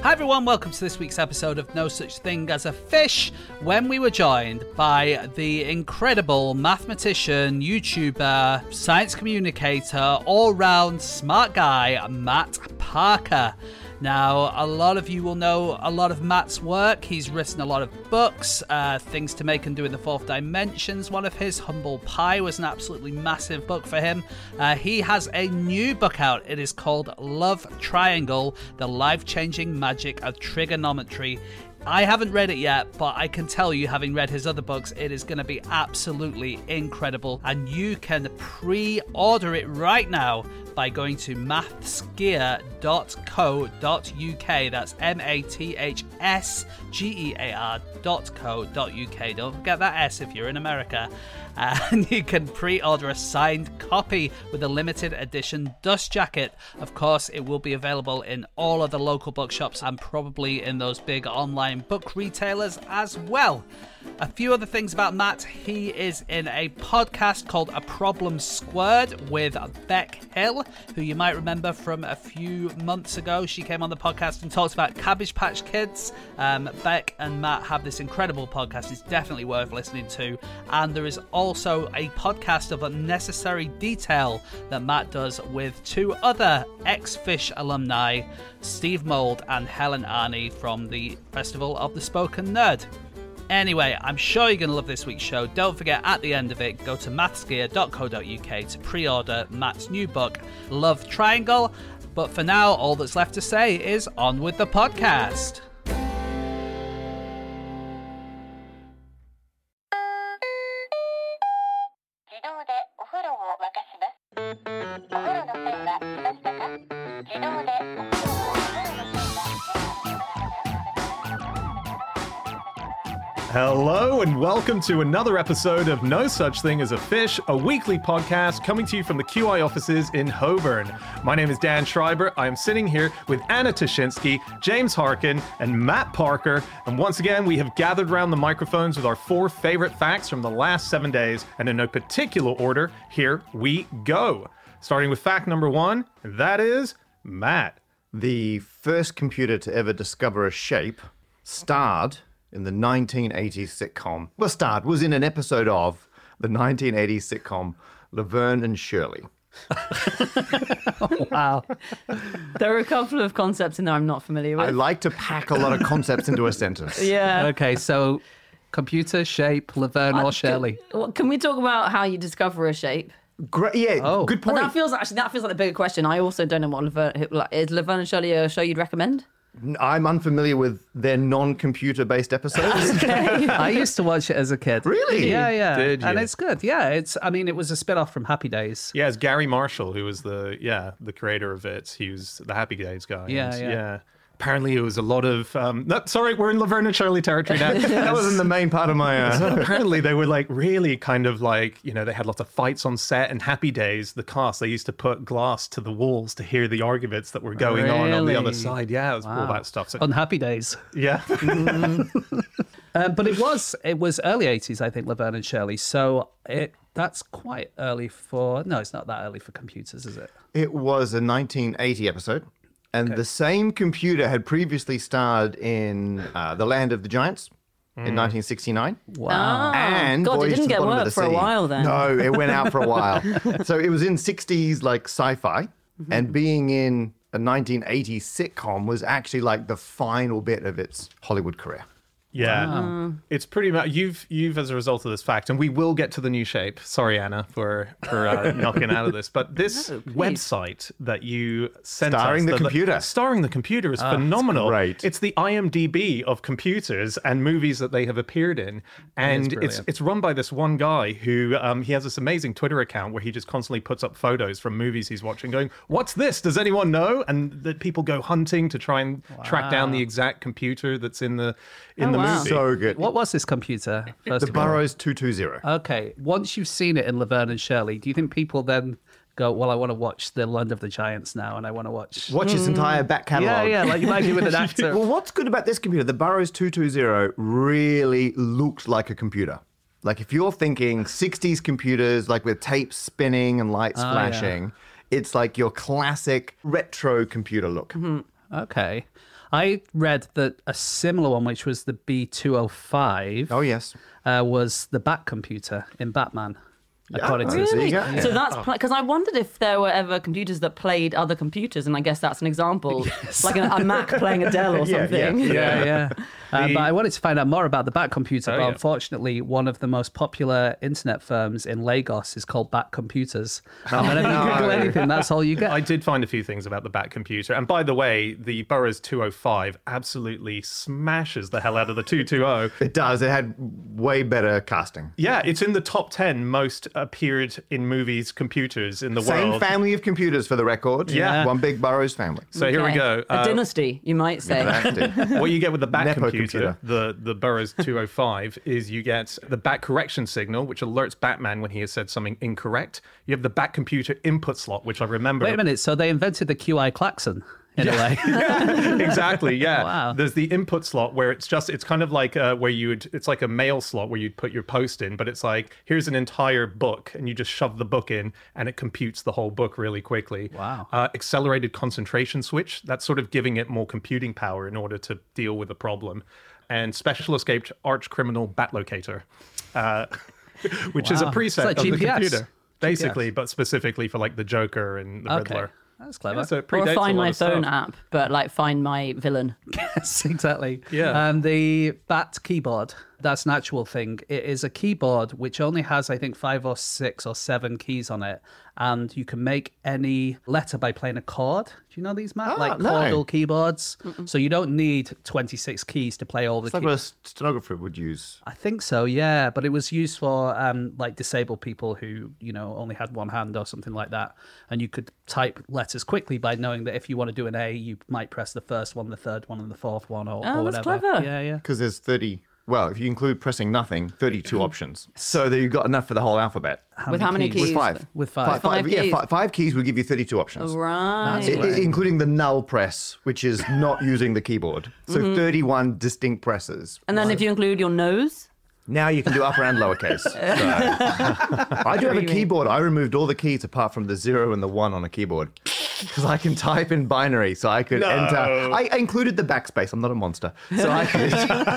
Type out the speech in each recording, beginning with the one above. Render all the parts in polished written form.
Hi everyone, welcome to this week's episode of No Such Thing as a Fish, when we were joined by the incredible mathematician, YouTuber, science communicator, all-round smart guy, Matt Parker. Now, a lot of you will know a lot of Matt's work. He's written a lot of books, Things to Make and Do in the Fourth Dimension's one of his. Humble Pie was an absolutely massive book for him. He has a new book out. It is called Love Triangle, The Life-Changing Magic of Trigonometry. I haven't read it yet, but I can tell you, having read his other books, it is going to be absolutely incredible. And you can pre-order it right now by going to mathsgear.co.uk. That's mathsgear.co.uk. Don't forget that S if you're in America. And you can pre-order a signed copy with a limited edition dust jacket. Of course, it will be available in all of the local bookshops and probably in those big online book retailers as well. A few other things about Matt. He is in a podcast called A Problem Squared with Beck Hill, who you might remember from a few months ago. She came on the podcast and talked about Cabbage Patch Kids. Beck and Matt have this incredible podcast. It's definitely worth listening to. And there is also a podcast of Unnecessary Detail that Matt does with two other ex-Fish alumni, Steve Mould and Helen Arney from the Festival of the Spoken Nerd. Anyway, I'm sure you're going to love this week's show. Don't forget, at the end of it, go to mathsgear.co.uk to pre-order Matt's new book, Love Triangle. But for now, all that's left to say is on with the podcast. Hello and welcome to another episode of No Such Thing as a Fish, a weekly podcast coming to you from the QI offices in Holborn. My name is Dan Schreiber. I am sitting here with Anna Toshinsky, James Harkin, and Matt Parker. And once again, we have gathered around the microphones with our 4 favorite facts from the last 7 days. And in no particular order, here we go. Starting with fact number 1, and that is Matt. The first computer to ever discover a shape starred in the 1980s sitcom. Was in an episode of the 1980s sitcom Laverne and Shirley. Wow. There are a couple of concepts in there I'm not familiar with. I like to pack a lot of concepts into a sentence. Yeah. Okay, so computer, shape, Laverne or Shirley? Can we talk about how you discover a shape? Great, yeah, Oh. good But point. that feels like the bigger question. I also don't know what is Laverne and Shirley a show you'd recommend? I'm unfamiliar with their non-computer based episodes. I used to watch it as a kid. Really? Yeah. Did you? And it's good. Yeah, it was a spin-off from Happy Days. Yeah, it's Gary Marshall, who was the creator of it. He was the Happy Days guy. Yeah, And, yeah. Apparently, it was a lot of. Sorry, we're in Laverne and Shirley territory now. That wasn't the main part of my... Apparently, they were like really kind of like, they had lots of fights on set. And Happy Days, the cast, they used to put glass to the walls to hear the arguments that were going on the Really? other side. Yeah, it was all that stuff. So, On Happy Days. yeah. But it was early 80s, I think, Laverne and Shirley. So that's quite early for... No, it's not that early for computers, is it? It was a 1980 episode. And the same computer had previously starred in The Land of the Giants in 1969. Wow. And God, it Voyage didn't to the get Bottom of work the for a Sea. while then. No, it went out for a while. So it was in 60s like sci-fi, and being in a 1980s sitcom was actually like the final bit of its Hollywood career. Yeah, it's pretty much you've as a result of this fact, and we will get to the new shape. Sorry, Anna, for knocking out of this, but this website that you sent Starring us, the computer. Starring the computer is phenomenal. great. It's the IMDb of computers and movies that they have appeared in, and brilliant. it's run by this one guy who he has this amazing Twitter account where he just constantly puts up photos from movies he's watching, going, "What's this? Does anyone know?" And that people go hunting to try and track down the exact computer that's in the movie. So good. What was this computer? First The of all? Burroughs 220. Okay. Once you've seen it in Laverne and Shirley, do you think people then go, well, I want to watch The Land of the Giants now, and I want to watch... Watch its entire back catalogue. Yeah, like you might do with an actor. Well, what's good about this computer, the Burroughs 220 really looked like a computer. Like if you're thinking 60s computers, like with tapes spinning and lights flashing, it's like your classic retro computer look. Okay. I read that a similar one, which was the B205, Oh, yes. was the Bat computer in Batman, according to There Really? you go. So that's because I wondered if there were ever computers that played other computers, and I guess that's an example, like a Mac playing Adele or Yeah, something. Yeah. But I wanted to find out more about the Bat computer, but yeah. unfortunately, one of the most popular internet firms in Lagos is called Bat Computers. And whenever you Google anything, that's all you get. I did find a few things about the Bat computer. And by the way, the Burroughs 205 absolutely smashes the hell out of the 220. It does. It had way better casting. Yeah, it's in the top 10 most appeared in movies computers in the Same world. family of computers for the record. Yeah. One big Burroughs family. So here we Okay. go. A dynasty, you might say. What you get with the Bat Nepo computer, computer. the Burroughs 205, is you get the Bat correction signal, which alerts Batman when he has said something incorrect. You have the Bat computer input slot, which I remember. Wait a minute, so they invented the QI klaxon in a way. Exactly, yeah. Wow. There's the input slot where it's kind of like it's like a mail slot where you'd put your post in, but it's like, here's an entire book and you just shove the book in and it computes the whole book really quickly. Wow. Accelerated concentration switch, that's sort of giving it more computing power in order to deal with a problem. And special escaped arch criminal bat locator, which is a Wow. preset It's like of the GPS. computer. Basically, but specifically for like the Joker and the Okay. Riddler. That's clever. Yeah, so it Or predates a a Find lot My of stuff. Phone app, but like Find My Villain. Yes, exactly. Yeah. And the Bat keyboard, that's an actual thing. It is a keyboard which only has, I think, 5 or 6 or 7 keys on it. And you can make any letter by playing a chord. Do you know these, Matt? Like no. chordal keyboards. So you don't need 26 keys to play all the It's like keys. what a stenographer would use. I think so, yeah. But it was used for like disabled people who, only had one hand or something like that. And you could type letters quickly by knowing that if you want to do an A, you might press the first one, the third one, and the fourth one, or Oh, that's whatever. clever. Yeah. Because there's 30, well, if you include pressing nothing, 32 options. So that you've got enough for the whole alphabet. With how many keys? With 5. With 5. Five keys. Yeah, 5 keys would give you 32 options. Right. Including the null press, which is not using the keyboard. So 31 distinct presses. And then if you include your nose, Now you can do upper and lowercase. So, I do have a keyboard. I removed all the keys apart from the 0 and the 1 on a keyboard because I can type in binary, so I could enter. I included the backspace. I'm not a monster, so I could.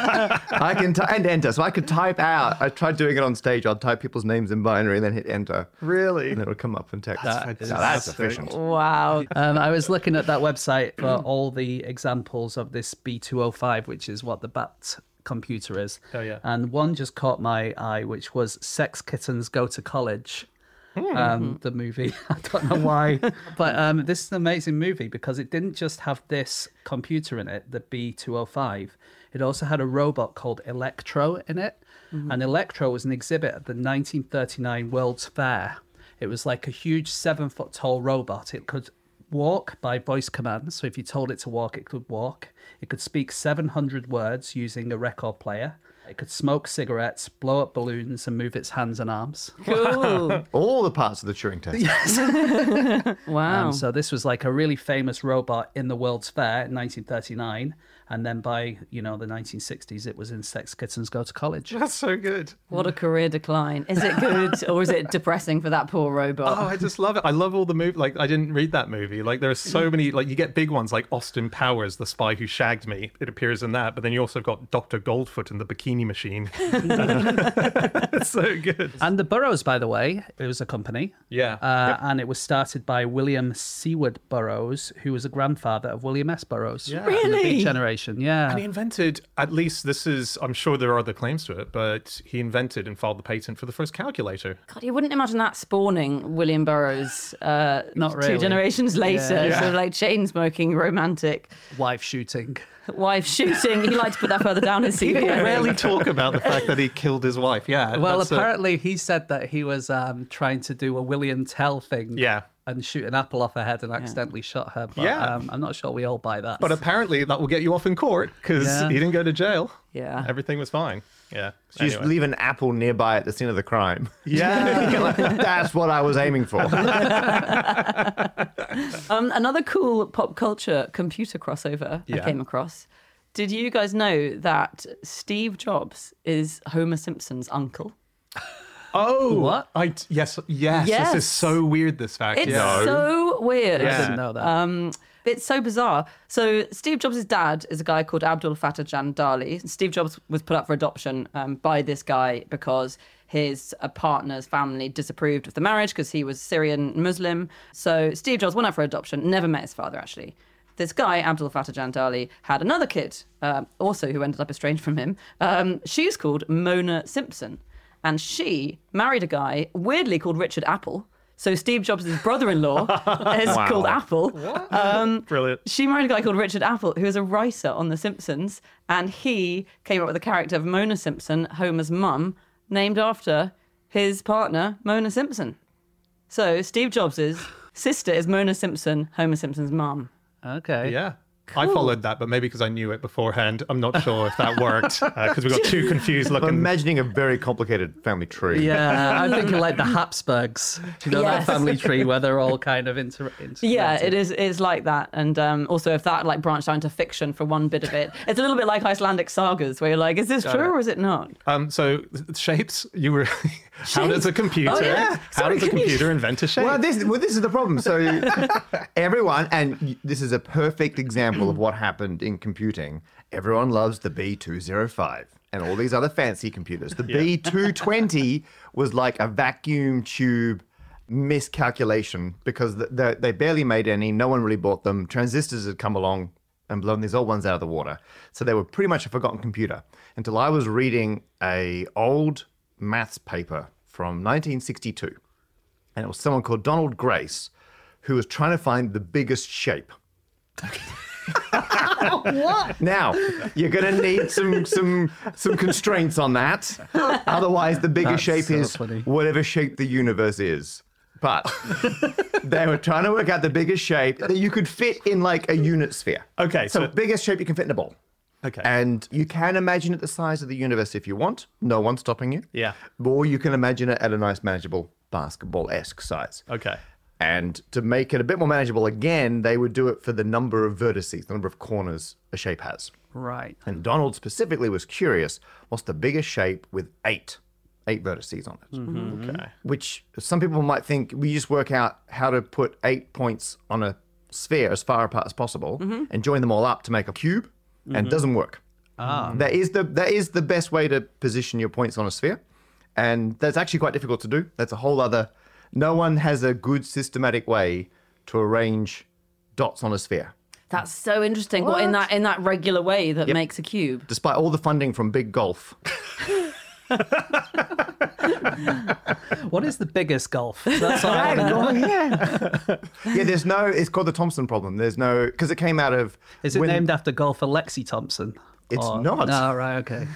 And enter, so I could type out. I tried doing it on stage. I'd type people's names in binary and then hit enter. Really? And it would come up in text. That's That's efficient. wow. I was looking at that website for all the examples of this B205, which is what the Bat computer is. Oh, yeah. And one just caught my eye, which was Sex Kittens Go to College. The movie. I don't know why. But this is an amazing movie because it didn't just have this computer in it, the B205. It also had a robot called Electro in it. And Electro was an exhibit at the 1939 World's Fair. It was like a huge 7-foot tall robot. It could walk by voice command. So if you told it to walk, it could walk. It could speak 700 words using a record player. It could smoke cigarettes, blow up balloons, and move its hands and arms. Cool. All the parts of the Turing test. Wow. So this was like a really famous robot in the World's Fair in 1939. And then by, the 1960s, it was in Sex Kittens Go to College. That's so good. What a career decline. Is it good or is it depressing for that poor robot? Oh, I just love it. I love all the movies. Like, I didn't read that movie. Like, there are so many, like, you get big ones like Austin Powers, The Spy Who Shagged Me. It appears in that. But then you also got Dr. Goldfoot in The Bikini Machine. It's so good. And the Burroughs, by the way, it was a company. Yeah. And it was started by William Seward Burroughs, who was a grandfather of William S. Burroughs. Yeah. From the Really? Big Generation, yeah. And he invented, at least this is, I'm sure there are other claims to it, but he invented and filed the patent for the first calculator. God, you wouldn't imagine that spawning William Burroughs Not really. 2 generations later. Yeah. Sort of like chain smoking, romantic, Wife shooting. wife shooting. He liked to put that further down his CV. People rarely talk about the fact that he killed his wife. Yeah. Well, that's apparently he said that he was trying to do a William Tell thing. Yeah. And shoot an apple off her head and accidentally shot her. But, Yeah. I'm not sure we all buy that. But apparently that will get you off in court because Yeah. he didn't go to jail. Yeah. Everything was fine. Yeah. So you just leave an apple nearby at the scene of the crime. Yeah. That's what I was aiming for. Another cool pop culture computer crossover I Yeah. came across. Did you guys know that Steve Jobs is Homer Simpson's uncle? Oh, What? Yes. This Yes. is so weird, this fact. It's yeah. so weird. I didn't know that. It's so bizarre. So Steve Jobs' dad is a guy called Abdul Fattah Jandali. Steve Jobs was put up for adoption by this guy because his partner's family disapproved of the marriage because he was Syrian Muslim. So Steve Jobs went up for adoption, never met his father, actually. This guy, Abdul Fattah Jandali, had another kid, also who ended up estranged from him. She's called Mona Simpson. And she married a guy, weirdly called Richard Apple. So Steve Jobs' brother-in-law is called Apple. Brilliant. She married a guy called Richard Apple, who is a writer on The Simpsons, and he came up with the character of Mona Simpson, Homer's mum, named after his partner, Mona Simpson. So Steve Jobs' sister is Mona Simpson, Homer Simpson's mum. Okay. Yeah. I followed that, but maybe because I knew it beforehand. I'm not sure if that worked because we got two confused I'm looking. imagining a very complicated family tree. Yeah, I'm thinking like the Habsburgs. You know, that Yes. family tree where they're all kind of Yeah, it is. It's like that, and also if that like branched out into fiction for one bit of it, it's a little bit like Icelandic sagas, where you're like, is this true or is it not? So shapes, you were. How does a computer? Oh, yeah. How Sorry, does a can you- computer invent a shape? Well, this is the problem. So everyone, and this is a perfect example of what happened in computing. Everyone loves the B205 and all these other fancy computers. The B220 was like a vacuum tube miscalculation because they barely made any. No one really bought them. Transistors had come along and blown these old ones out of the water. So they were pretty much a forgotten computer until I was reading a old maths paper from 1962. And it was someone called Donald Grace who was trying to find the biggest shape. What? Now, you're going to need some constraints on that. Otherwise, the biggest shape so is funny. whatever shape the universe is. But they were trying to work out the biggest shape that you could fit in like a unit sphere. Okay, So so biggest shape you can fit in a ball. okay, And you can imagine it the size of the universe if you want. No one's stopping you. yeah, Or you can imagine it at a nice, manageable basketball-esque size. okay, And to make it a bit more manageable again, they would do it for the number of vertices, the number of corners a shape has. Right. And Donald specifically was curious, what's the biggest shape with eight vertices on it? okay. Which some people might think we just work out how to put 8 points on a sphere as far apart as possible and join them all up to make a cube, and it doesn't work. That is the best way to position your points on a sphere, and that's actually quite difficult to do. That's a whole other. No one has a good systematic way to arrange dots on a sphere, That's so interesting. What in that regular way that makes a cube? despite all the funding from Big Golf. What is the biggest golf? That's all I want to know. Yeah, there's no. It's called the Thomson problem. There's no because it came out of. Is it when- named after golfer Lexi Thompson? It's not. No, right, okay.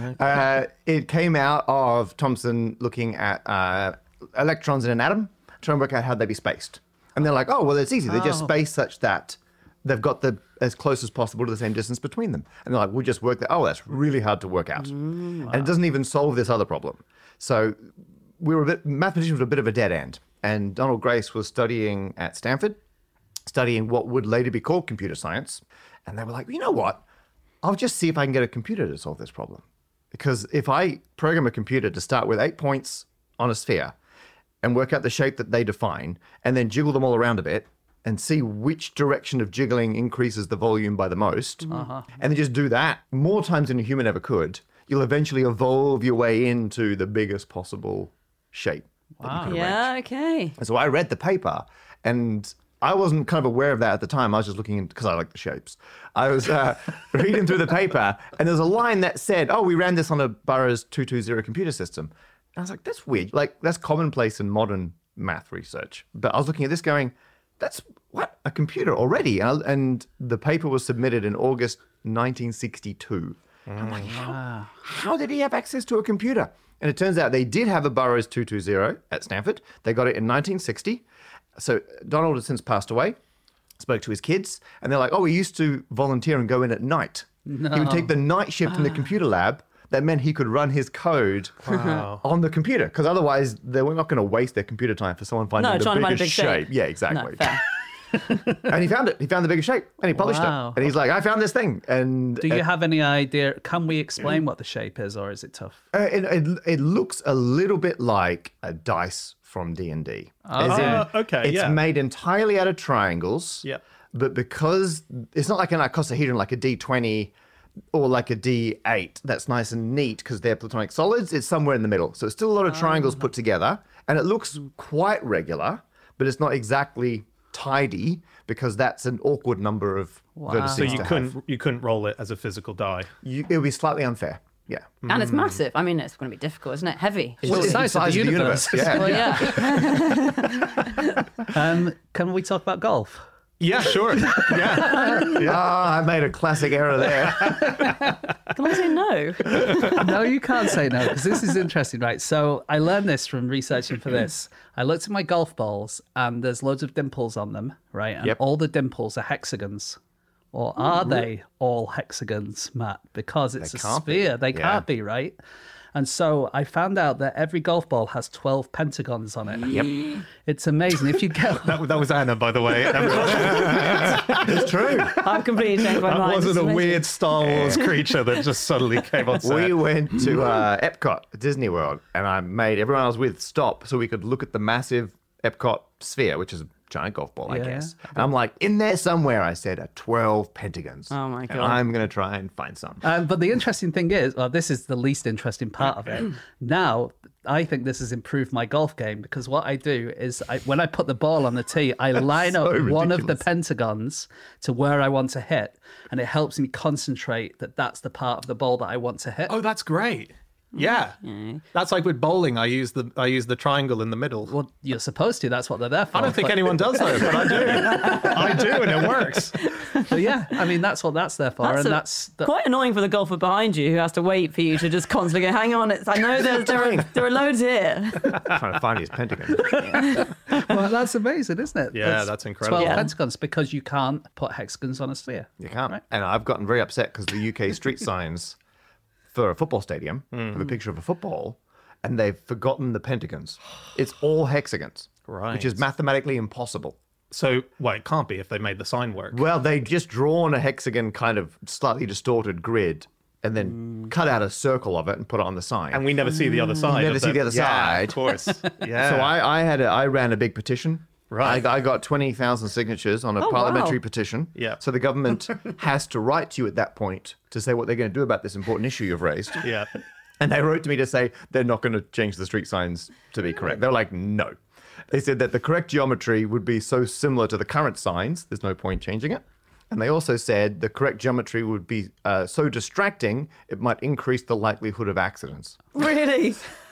It came out of Thomson looking at electrons in an atom, trying to work out how they'd be spaced. And they're like, oh, well, it's easy. They're just spaced such that they've got as close as possible to the same distance between them. And they're like, we'll just work that. Oh, that's really hard to work out. And it doesn't even solve this other problem. So mathematicians were a bit of a dead end. And Donald Grace was studying at Stanford, studying what would later be called computer science. And they were like, you know what? I'll just see if I can get a computer to solve this problem. Because if I program a computer to start with 8 points on a sphere and work out the shape that they define, and then jiggle them all around a bit and see which direction of jiggling increases the volume by the most, and then just do that more times than a human ever could, you'll eventually evolve your way into the biggest possible shape. that you can arrange. Yeah, okay. And so I read the paper, and I wasn't kind of aware of that at the time. I was just looking because I like the shapes. I was reading through the paper, and there's a line that said, "Oh, we ran this on a Burroughs 220 computer system." And I was like, "That's weird. Like that's commonplace in modern math research." But I was looking at this, going, "That's what a computer already." And the paper was submitted in August 1962. And I'm like, how did he have access to a computer? And it turns out they did have a Burroughs 220 at Stanford. They got it in 1960. So Donald has since passed away, spoke to his kids, and they're like, oh, he used to volunteer and go in at night. No. He would take the night shift in the computer lab. That meant he could run his code on the computer, because otherwise they were not going to waste their computer time for someone finding the trying to find a biggest big shape. Yeah, exactly. No, fair. And he found it. He found the biggest shape, and he published Wow. it. And he's like, I found this thing. And Do you have any idea? Can we explain what the shape is, or is it tough? it looks a little bit like a dice from D&D. As in, okay, it's yeah. made entirely out of triangles. Yep. but because it's not like an icosahedron, like a D20 or like a D8 that's nice and neat because they're platonic solids, it's somewhere in the middle. So it's still a lot of triangles put together, and it looks quite regular, but it's not exactly tidy because that's an awkward number of vertices. So you to have. couldn't roll it as a physical die. It would be slightly unfair. Yeah. And it's massive. I mean, it's going to be difficult, isn't it? Heavy. Well, it's the size of the universe. Yeah. Well, yeah. Can we talk about golf? Yeah, sure. Yeah. I made a classic error there. Can I say no? No, you can't say no, because this is interesting, right? So I learned this from researching for this. I looked at my golf balls, and there's loads of dimples on them, right? And Yep. all the dimples are hexagons. Or are they all hexagons, Matt? Because it's a can't be. sphere. They Yeah. can't be, right? And so I found out that every golf ball has 12 pentagons on it. Yep. It's amazing. If you get... That was Anna, by the way. It's true. I've completely changed my That mind. wasn't It's a amazing. weird Star Wars creature that just suddenly came on set. We went to Epcot, Disney World, and I made everyone I was with stop so we could look at the massive Epcot sphere, which is a giant golf ball, I Yeah. guess. And I'm like, in there somewhere, I said, are 12 pentagons. Oh, my And God. I'm going to try and find some. But the interesting thing is, well, this is the least interesting part of it. Now, I think this has improved my golf game because what I do is when I put the ball on the tee, I line up So one of the ridiculous. pentagons to where I want to hit, and it helps me concentrate that that's the part of the ball that I want to hit. Oh, that's great. Yeah. That's like with bowling. I use the triangle in the middle. Well, you're supposed to. That's what they're there for. I don't think But- anyone does though, but I do. I do, and it works. But yeah, I mean, that's what that's there for. That's quite annoying for the golfer behind you who has to wait for you to just constantly go, hang on, I know there are loads here. Trying to find his pentagon. Well, that's amazing, isn't it? Yeah, that's incredible. 12 Yeah. pentagons because you can't put hexagons on a sphere. You can't. Right. And I've gotten very upset because the UK street signs for a football stadium have a picture of a football, and they've forgotten the pentagons. It's all hexagons, which is Right. mathematically impossible. So, well, it can't be if they made the sign work. Well, they've just drawn a hexagon kind of slightly distorted grid and then cut out a circle of it and put it on the sign. And we never see the other side. never of see the other yeah, side. Of course. Yeah. So I ran a big petition. Right. I got 20,000 signatures on a Oh, parliamentary wow. petition. Yeah. So the government has to write to you at that point to say what they're going to do about this important issue you've raised. Yeah. And they wrote to me to say they're not going to change the street signs to be correct. They were like, no. They said that the correct geometry would be so similar to the current signs, there's no point changing it. And they also said the correct geometry would be so distracting, it might increase the likelihood of accidents. Really?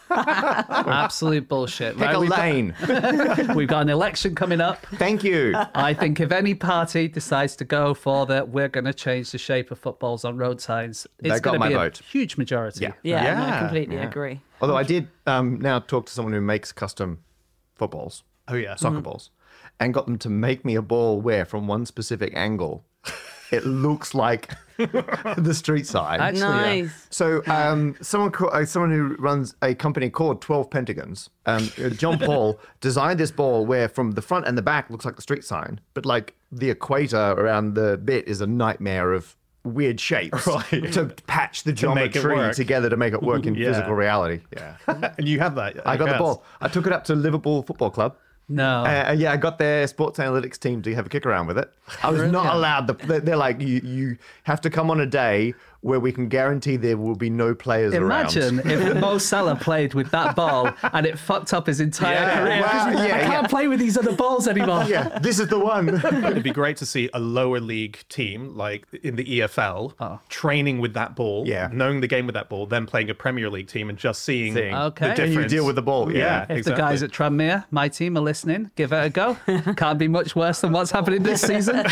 Absolute bullshit. Pick a we've got- lane. We've got an election coming up. Thank you. I think if any party decides to go for that, we're going to change the shape of footballs on road signs. It's They got going to my be a vote. huge majority. Yeah. Yeah, Yeah, I completely agree. Although I did now talk to someone who makes custom footballs, Oh, yeah. soccer balls, and got them to make me a ball where from one specific angle it looks like the street sign. Actually, Nice. So someone who runs a company called 12 Pentagons, John Paul, designed this ball where from the front and the back looks like the street sign, but like the equator around the bit is a nightmare of weird shapes Right. to patch the make it geometry work. together to make it work in Yeah. physical reality. Yeah. And you have that. I got the guess. ball. I took it up to Liverpool Football Club. No. Yeah, I got their sports analytics team to have a kick around with it. I was not allowed. They're like, you have to come on a day where we can guarantee there will be no players Imagine around. if Mo Salah played with that ball and it fucked up his entire Yeah, career. well, I yeah, can't yeah. play with these other balls anymore. Yeah, this is the one. It'd be great to see a lower league team, like in the EFL, training with that ball, Yeah. knowing the game with that ball, then playing a Premier League team and just seeing Seeing. Okay. the And you difference. deal with the ball. Yeah, If exactly. the guys at Tranmere, my team, are listening, give it a go. Can't be much worse than what's happening this season.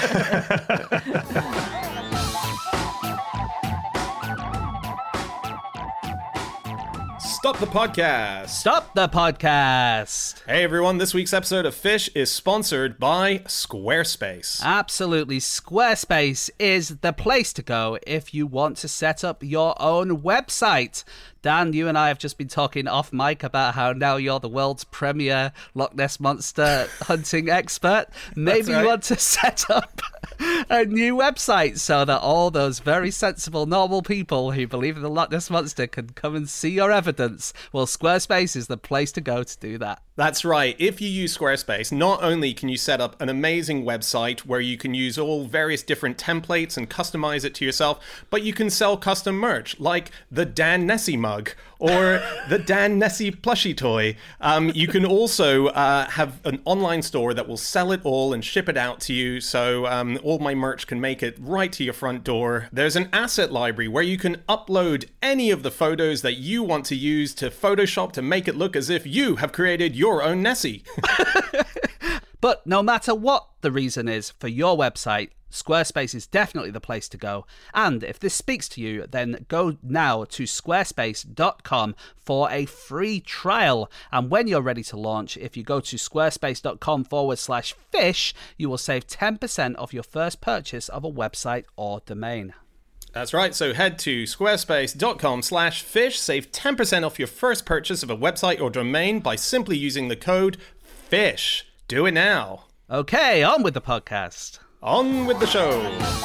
Stop the podcast. Stop the podcast. Hey everyone, this week's episode of Fish is sponsored by Squarespace. Absolutely. Squarespace is the place to go if you want to set up your own website. Dan, you and I have just been talking off mic about how now you're the world's premier Loch Ness Monster hunting expert. Maybe you right. want to set up a new website so that all those very sensible, normal people who believe in the Loch Ness Monster can come and see your evidence. Well, Squarespace is the place to go to do that. That's right. If you use Squarespace, not only can you set up an amazing website where you can use all various different templates and customize it to yourself, but you can sell custom merch like the Dan Nessie mug or the Dan Nessie plushie toy. You can also have an online store that will sell it all and ship it out to you, so all my merch can make it right to your front door. There's an asset library where you can upload any of the photos that you want to use to Photoshop to make it look as if you have created your own Nessie. But no matter what the reason is for your website, Squarespace is definitely the place to go. And if this speaks to you, then go now to squarespace.com for a free trial. And when you're ready to launch, if you go to squarespace.com/fish, you will save 10% off your first purchase of a website or domain. That's right, so head to squarespace.com/fish, save 10% off your first purchase of a website or domain by simply using the code FISH. Do it now. Okay, on with the podcast. On with the show.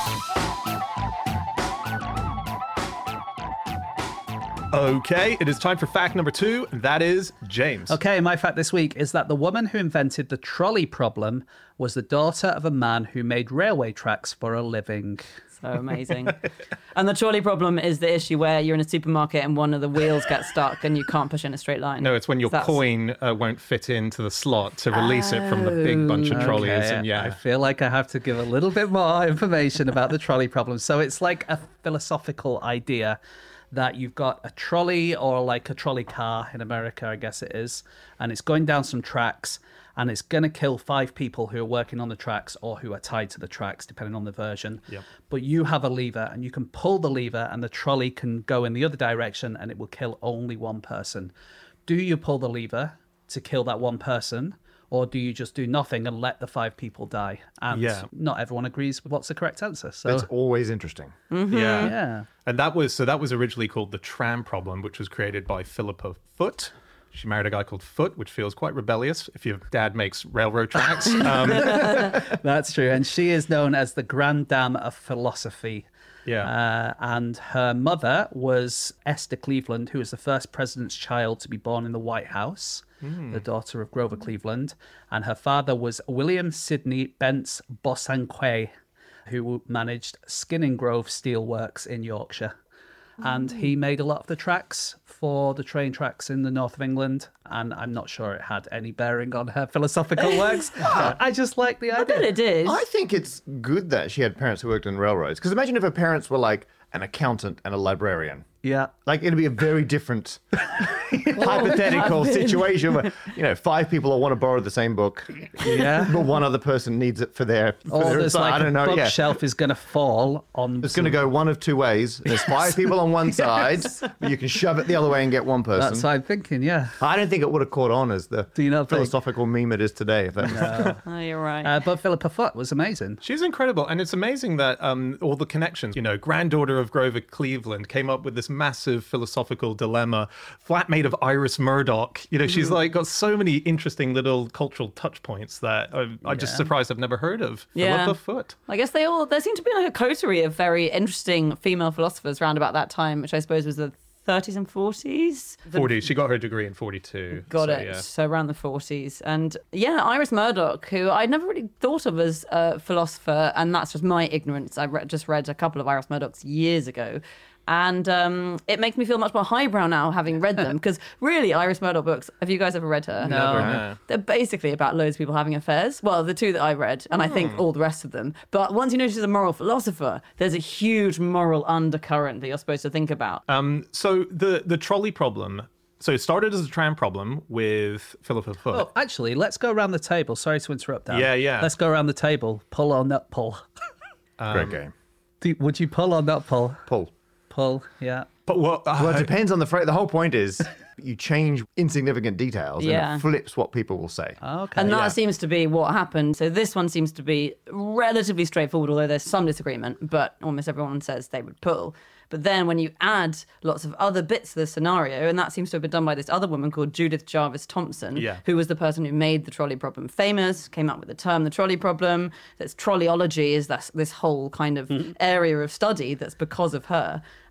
Okay, it is time for fact number 2. That is James. Okay, my fact this week is that the woman who invented the trolley problem was the daughter of a man who made railway tracks for a living. So amazing. And the trolley problem is the issue where you're in a supermarket and one of the wheels gets stuck and you can't push in a straight line. No, it's when your coin won't fit into the slot to release it from the big bunch of trolleys. Okay, And I feel like I have to give a little bit more information about the trolley problem. So it's like a philosophical idea that you've got a trolley, or like a trolley car in America, I guess it is, and it's going down some tracks, and it's going to kill 5 people who are working on the tracks or who are tied to the tracks, depending on the version. Yep. But you have a lever, and you can pull the lever, and the trolley can go in the other direction, and it will kill only one person. Do you pull the lever to kill that one person, or do you just do nothing and let the 5 people die? And not everyone agrees with what's the correct answer. So It's always interesting. yeah. And that was originally called the tram problem, which was created by Philippa Foot. She married a guy called Foot, which feels quite rebellious if your dad makes railroad tracks. That's true. And she is known as the Grand Dame of Philosophy. Yeah. And her mother was Esther Cleveland, who was the first president's child to be born in the White House, the daughter of Grover Cleveland. And her father was William Sidney Bence Bosanquet, who managed Skinning Grove Steelworks in Yorkshire. And he made a lot of the tracks for the train tracks in the north of England. And I'm not sure it had any bearing on her philosophical works. I just like the idea. I bet it did. I think it's good that she had parents who worked in railroads. Because imagine if her parents were like an accountant and a librarian. Yeah. Like, it'd be a very different hypothetical situation where, 5 people all want to borrow the same book. Yeah. But one other person needs it for their There's I like don't know. a Yeah. bookshelf is going to fall on... It's going to go one of 2 ways. There's 5 people on one side, but you can shove it the other way and get one person. That's what I'm thinking, yeah. I don't think it would have caught on as the Do you not think? philosophical meme it is today. If that Oh, you're right. But Philippa Foot was amazing. She's incredible. And it's amazing that all the connections, granddaughter of Grover Cleveland came up with this massive philosophical dilemma, flatmate of Iris Murdoch. She's like got so many interesting little cultural touch points that I'm just surprised I've never heard of. Yeah. Philippa Foot. I guess there seemed to be like a coterie of very interesting female philosophers around about that time, which I suppose was the 30s and 40s. 40. She got her degree in 42. Got it. Yeah. So around the 40s. And yeah, Iris Murdoch, who I'd never really thought of as a philosopher, and that's just my ignorance. I just read a couple of Iris Murdochs years ago. And it makes me feel much more highbrow now having read them, because really, Iris Murdoch books, have you guys ever read her? No. They're basically about loads of people having affairs. Well, the 2 that I read, and I think all the rest of them. But once you know she's a moral philosopher, there's a huge moral undercurrent that you're supposed to think about. So the trolley problem. So it started as a tram problem with Philippa Foot. Oh, actually, let's go around the table. Sorry to interrupt, Dan. Yeah. Let's go around the table. Pull or not pull. Great game. Would you pull or not pull? Pull. Pull, yeah. But what? Well, it depends on the phrase. The whole point is you change insignificant details and Yeah. it flips what people will say. Okay. And that seems to be what happened. So this one seems to be relatively straightforward, although there's some disagreement, but almost everyone says they would pull. But then when you add lots of other bits to the scenario, and that seems to have been done by this other woman called Judith Jarvis Thompson, who was the person who made the trolley problem famous, came up with the term the trolley problem. That's trolleyology, is this whole kind of area of study that's because of her.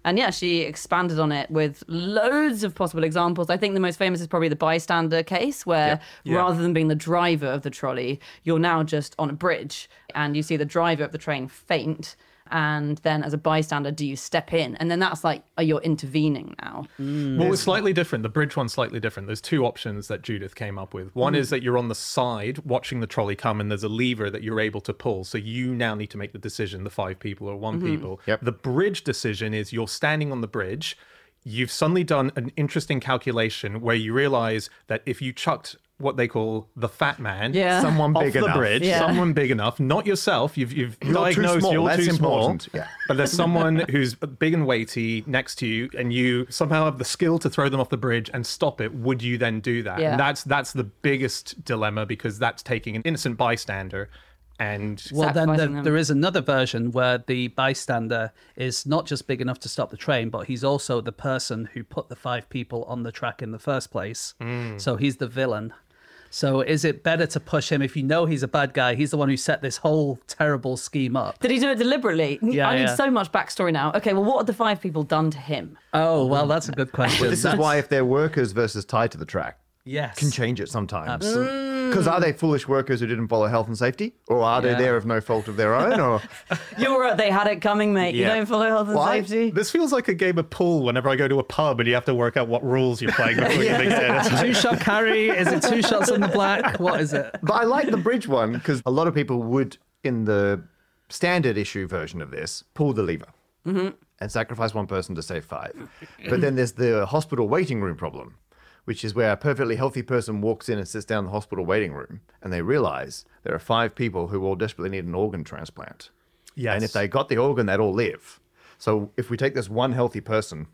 And yeah, she expanded on it with loads of possible examples. I think the most famous is probably the bystander case, where rather than being the driver of the trolley, you're now just on a bridge and you see the driver of the train faint. And then as a bystander, do you step in? And then that's like, you're intervening now. Well, it's slightly different. The bridge one's slightly different. There's two options that Judith came up with. One is that you're on the side watching the trolley come and there's a lever that you're able to pull. So you now need to make the decision, the 5 people or 1 people. Yep. The bridge decision is you're standing on the bridge. You've suddenly done an interesting calculation where you realize that if you chucked what they call the fat man Someone off big the enough. bridge, someone big enough, not yourself. You've diagnosed small. you're That's too small. important. Yeah. But there's someone who's big and weighty next to you, and you somehow have the skill to throw them off the bridge and stop it. Would you then do that? Yeah. And that's the biggest dilemma, because that's taking an innocent bystander and Well, then Sacrificing them. there is another version where the bystander is not just big enough to stop the train, but he's also the person who put the 5 people on the track in the first place. So he's the villain. So is it better to push him if you know he's a bad guy? He's the one who set this whole terrible scheme up. Did he do it deliberately? Yeah, I need yeah. so much backstory now. Okay, well, what have the 5 people done to him? Oh, well, that's a good question. This is why if they're workers versus tied to the track, Yes. can change it sometimes. Absolutely. Because are they foolish workers who didn't follow health and safety? Or are they Yeah. there of no fault of their own? Or You're right, they had it coming, mate. Yeah. You don't follow health and Why? safety. this feels like a game of pool whenever I go to a pub and you have to work out what rules you're playing before you begin. It's like, 2-shot carry? Is it 2 shots on the black? What is it? But I like the bridge one because a lot of people would, in the standard issue version of this, pull the lever and sacrifice 1 person to save 5. But then there's the hospital waiting room problem, which is where a perfectly healthy person walks in and sits down in the hospital waiting room and they realize there are 5 people who all desperately need an organ transplant. yes. And if they got the organ, they'd all live. So if we take this one healthy person,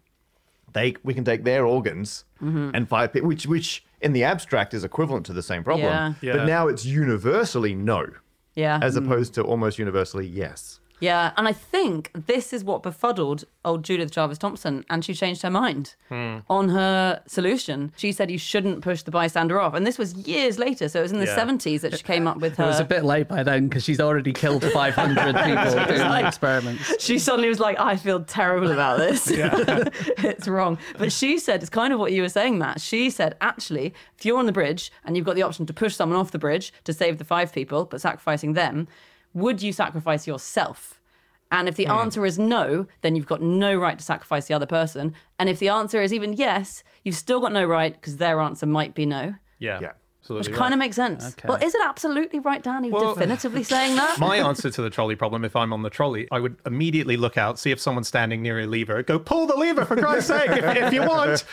we can take their organs and 5 people, which in the abstract is equivalent to the same problem. Yeah. Yeah. But now it's universally no, Yeah. as opposed to almost universally yes. Yeah, and I think this is what befuddled old Judith Jarvis Thompson, and she changed her mind on her solution. She said you shouldn't push the bystander off, and this was years later, so it was in the Yeah. 70s that she came up with her. It was a bit late by then because she's already killed 500 people doing the experiments. She suddenly was like, I feel terrible about this. It's wrong. But she said, it's kind of what you were saying, Matt. She said, actually, if you're on the bridge and you've got the option to push someone off the bridge to save the 5 people, but sacrificing them, would you sacrifice yourself? And if the answer is no, then you've got no right to sacrifice the other person. And if the answer is even yes, you've still got no right because their answer might be no. yeah. Yeah. Absolutely Which kind of right. makes sense. Okay. Well, is it absolutely right, Dan? You're Well- definitively saying that? My answer to the trolley problem, if I'm on the trolley, I would immediately look out, see if someone's standing near a lever, go, pull the lever for Christ's sake, if you want.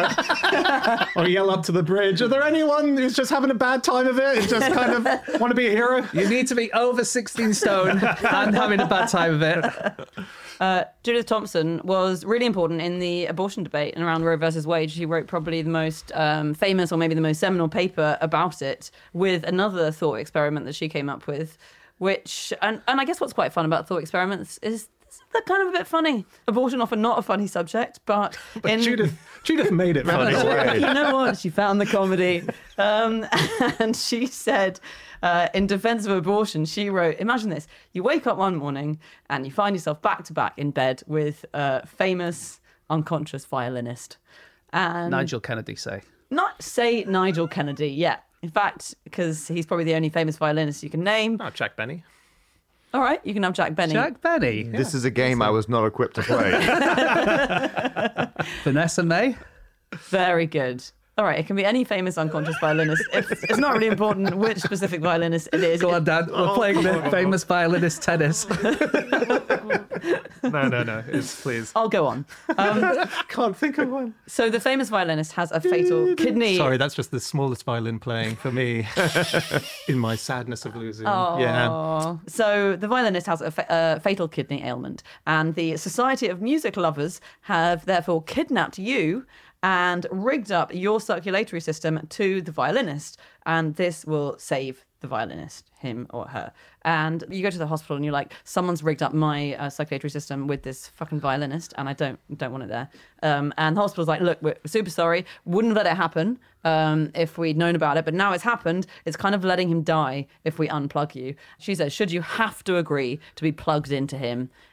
Or yell up to the bridge, are there anyone who's just having a bad time of it and just kind of want to be a hero? You need to be over 16 stone and having a bad time of it. Judith Thompson was really important in the abortion debate and around Roe versus Wade. She wrote probably the most famous or maybe the most seminal paper about it with another thought experiment that she came up with, which, and I guess what's quite fun about thought experiments is they're kind of a bit funny. Abortion often not a funny subject, but Judith made it funny. you know what? She found the comedy. And she said, in defense of abortion, she wrote, imagine this. You wake up one morning and you find yourself back to back in bed with a famous unconscious violinist. And Nigel Kennedy say. not say Nigel Kennedy yet. In fact, because he's probably the only famous violinist you can name. Oh, Jack Benny. All right, you can have Jack Benny. Jack Benny. This is a game I was not equipped to play. Vanessa May. Very good. All right, it can be any famous unconscious violinist. It's not really important which specific violinist it is. Go on, Dan. We're playing the famous violinist tennis. No. It's please. I'll go on. Can't think of one. So the famous violinist has a fatal kidney. Sorry, that's just the smallest violin playing for me in my sadness of losing. Oh. Yeah. So the violinist has a fatal kidney ailment, and the Society of Music Lovers have therefore kidnapped you and rigged up your circulatory system to the violinist, and this will save the violinist, him or her. And you go to the hospital and you're like, someone's rigged up my circulatory system with this fucking violinist, and I don't want it there. And the hospital's like, look, we're super sorry, wouldn't have let it happen if we'd known about it, but now it's happened. It's kind of letting him die if we unplug you. She says, should you have to agree to be plugged into him,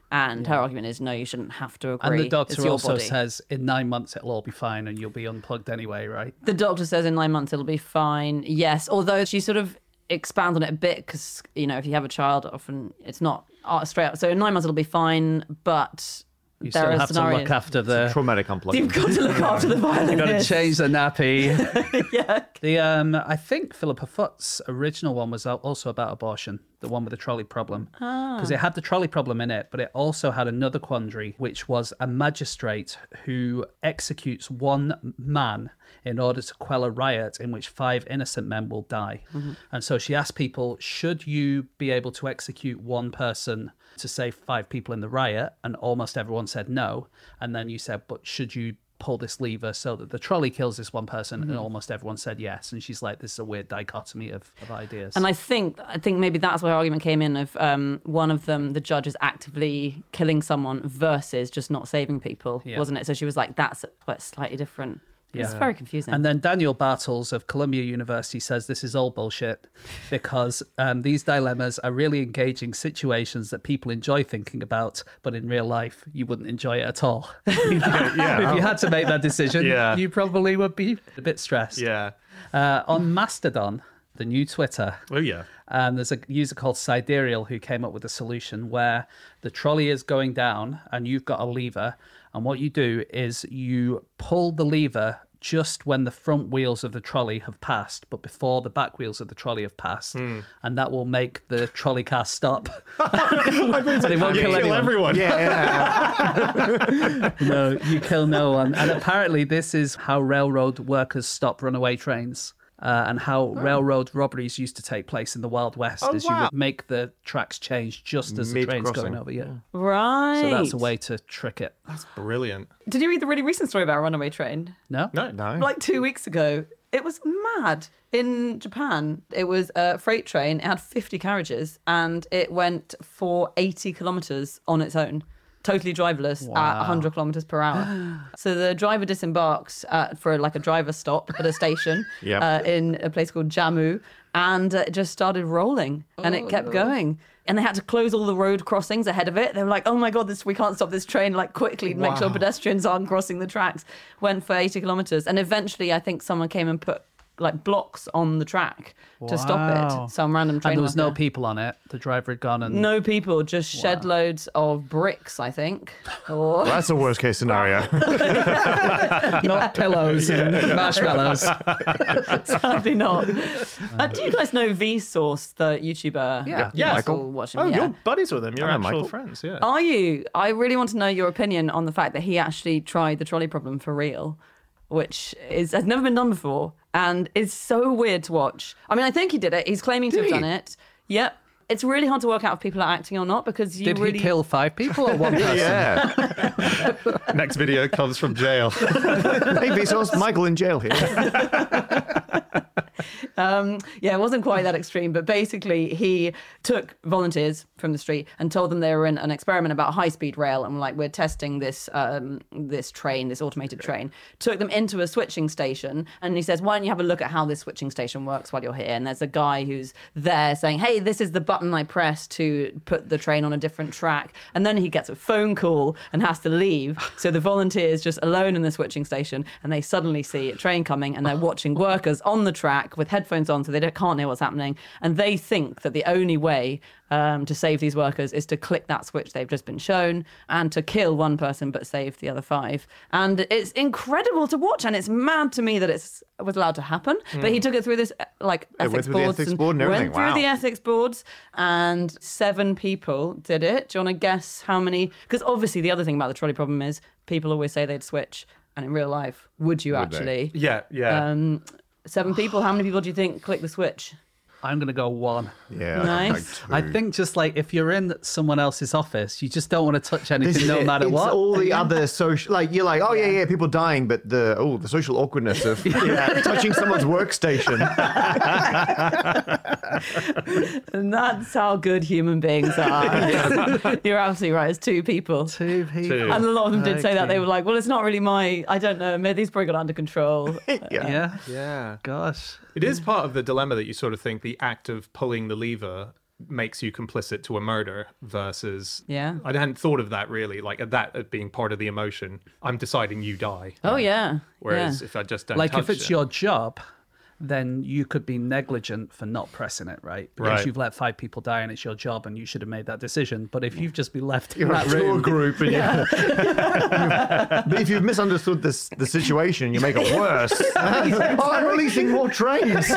And her argument is, no, you shouldn't have to agree. And the It's doctor your also body. says in 9 months it'll all be fine and you'll be unplugged anyway, right? The doctor says in 9 months it'll be fine. Yes, although she sort of expands on it a bit because, if you have a child, often it's not straight up. So in 9 months it'll be fine, but You there still are have to scenarios. look after the... Traumatic unplugging. You've got to look after the violinist. Got to change the nappy. Yeah. I think Philippa Foot's original one was also about abortion, the one with the trolley problem, because it had the trolley problem in it, but it also had another quandary, which was a magistrate who executes one man in order to quell a riot in which 5 innocent men will die. And so she asked people, should you be able to execute one person to save 5 people in the riot? And almost everyone said no. And then you said, but should you pull this lever so that the trolley kills this one person? And almost everyone said yes. And she's like, this is a weird dichotomy of ideas. And I think maybe that's where argument came in of one of them, the judge is actively killing someone versus just not saving people, wasn't it? So she was like, that's slightly different. It's very confusing. And then Daniel Bartels of Columbia University says this is all bullshit because these dilemmas are really engaging situations that people enjoy thinking about, but in real life, you wouldn't enjoy it at all. If you had to make that decision, you probably would be a bit stressed. Yeah. On Mastodon, the new Twitter, Oh, yeah. there's a user called Sidereal who came up with a solution where the trolley is going down and you've got a lever. And what you do is you pull the lever just when the front wheels of the trolley have passed, but before the back wheels of the trolley have passed. And that will make the trolley car stop. And it won't kill anyone. everyone. No, you kill no one. And apparently this is how railroad workers stop runaway trains. And how railroad robberies used to take place in the Wild West, is you would make the tracks change just as the train's Mid-crossing. going over. Yeah, Right. so that's a way to trick it. Brilliant. Did you read the really recent story about a runaway train? No, No. Like 2 weeks ago. It was mad. In Japan, it was a freight train. It had 50 carriages and it went for 80 kilometers on its own. Totally driverless at 100 kilometers per hour. So the driver disembarks for a driver stop at a station in a place called Jammu, and it just started rolling, and it kept going. And they had to close all the road crossings ahead of it. They were like, "Oh my god, we can't stop this train!" Quickly make sure pedestrians aren't crossing the tracks. Went for 80 kilometers, and eventually, I think someone came and put blocks on the track to stop Wow. it. Some random train. and there was no worker. people on it. The driver had gone and No people, just shed loads of bricks, I think. Or That's the worst case scenario. not pillows and marshmallows. sadly not. Do you guys know Vsauce, the YouTuber? Yeah. Yeah. Michael. Watching, Oh, yeah. you're buddies with him. You're Hello, actual Michael. friends. Yeah. Are you? I really want to know your opinion on the fact that he actually tried the trolley problem for real, which has never been done before and is so weird to watch. I mean, I think he did it. He's claiming to have done it. Yep. It's really hard to work out if people are acting or not because you Did really... he kill 5 people or one person? Yeah. Next video comes from jail. Hey, Vsauce, Michael in jail here. Yeah, it wasn't quite that extreme, but basically he took volunteers from the street and told them they were in an experiment about high-speed rail and we're testing this train, this automated train. Took them into a switching station and he says, why don't you have a look at how this switching station works while you're here? And there's a guy who's there saying, hey, this is the button I press to put the train on a different track. And then he gets a phone call and has to leave. So the volunteer's just alone in the switching station and they suddenly see a train coming and they're watching workers on the track with headphones on so they can't hear what's happening. And they think that the only way to save these workers is to click that switch they've just been shown and to kill one person but save the other 5. And it's incredible to watch and it's mad to me that it was allowed to happen. But he took it through this ethics through the boards ethics board and everything. went through Wow. the ethics boards and 7 people did it. Do you want to guess how many? Because obviously the other thing about the trolley problem is people always say they'd switch, and in real life, would you Would actually? Yeah, yeah. 7 people. How many people do you think click the switch? I'm going to go 1. Yeah. Nice. I think just if you're in someone else's office, you just don't want to touch anything no matter it's what. all the other social, you're like, oh yeah, people dying, but the social awkwardness of touching someone's workstation. And that's how good human beings are. You're absolutely right. It's 2 people. 2 people. Two. And a lot of them did say that. Okay. They were like, well, it's not really I don't know, maybe these probably got under control. Yeah. Yeah. Gosh. It is part of the dilemma that you sort of think the act of pulling the lever makes you complicit to a murder versus Yeah. I hadn't thought of that really, like that being part of the emotion. I'm deciding you die. Oh yeah. Whereas yeah. if I just don't Like touch if it's it, your job, then you could be negligent for not pressing it, right? Because Right. you've let 5 people die and it's your job and you should have made that decision. But if you've just been left in You're that a tour room, group, and but if you've misunderstood the situation, you make it worse. Oh, I'm releasing more trains.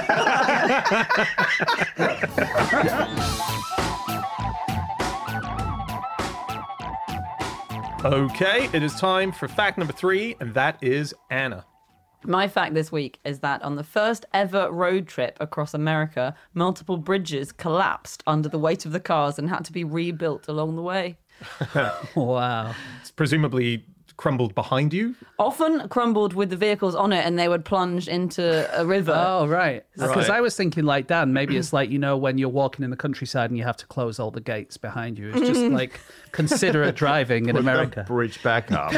Okay, it is time for fact number 3, and that is Anna. My fact this week is that on the first ever road trip across America, multiple bridges collapsed under the weight of the cars and had to be rebuilt along the way. wow. It's presumably crumbled behind you. Often crumbled with the vehicles on it, and they would plunge into a river. Oh, right. Because Right. I was thinking like, Dan, maybe it's like, you know, when you're walking in the countryside and you have to close all the gates behind you. It's just like considerate driving in America. Bridge back up.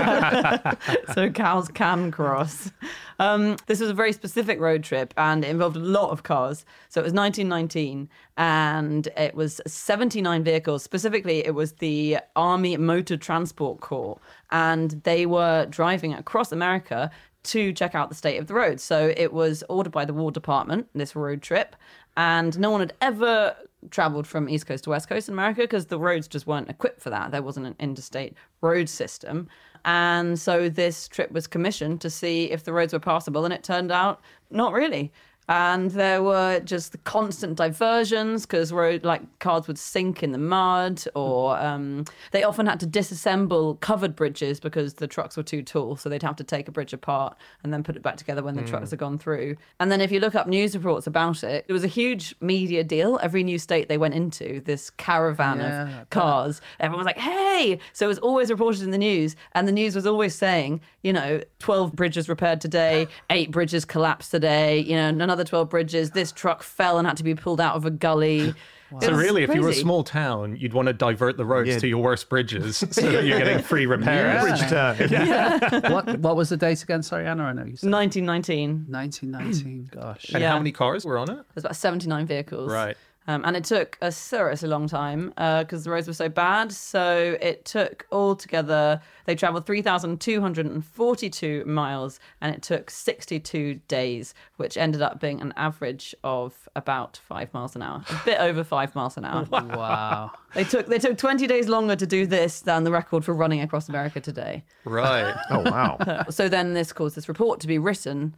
So cows can cross. This was a very specific road trip, and it involved a lot of cars. So it was 1919, and it was 79 vehicles. Specifically, it was the Army Motor Transport Corps, and they were driving across America to check out the state of the roads. So it was ordered by the War Department, this road trip, and no one had ever traveled from East Coast to West Coast in America because the roads just weren't equipped for that. There wasn't an interstate road system. And so this trip was commissioned to see if the roads were passable, and it turned out not really. And there were just constant diversions because cars would sink in the mud, or they often had to disassemble covered bridges because the trucks were too tall. So they'd have to take a bridge apart and then put it back together when the trucks had gone through. And then if you look up news reports about it, it was a huge media deal. Every new state they went into, this caravan of cars, everyone was like, hey! So it was always reported in the news. And the news was always saying, 12 bridges repaired today, 8 bridges collapsed today, another 12 bridges. This truck fell and had to be pulled out of a gully. So really, if you were a crazy. small town, you'd want to divert the roads to your worst bridges so that you're getting free repairs. Bridge turn. What was the date again? Sorry, Anna, I know you said 1919. 1919. Gosh. And Yeah. how many cars were on it? There's about 79 vehicles. Right. And it took a seriously long time because the roads were so bad. So it took altogether, they traveled 3,242 miles, and it took 62 days, which ended up being an average of about 5 miles an hour, a bit over 5 miles an hour. Wow. They took 20 days longer to do this than the record for running across America today. Right. Oh, wow. So then this caused this report to be written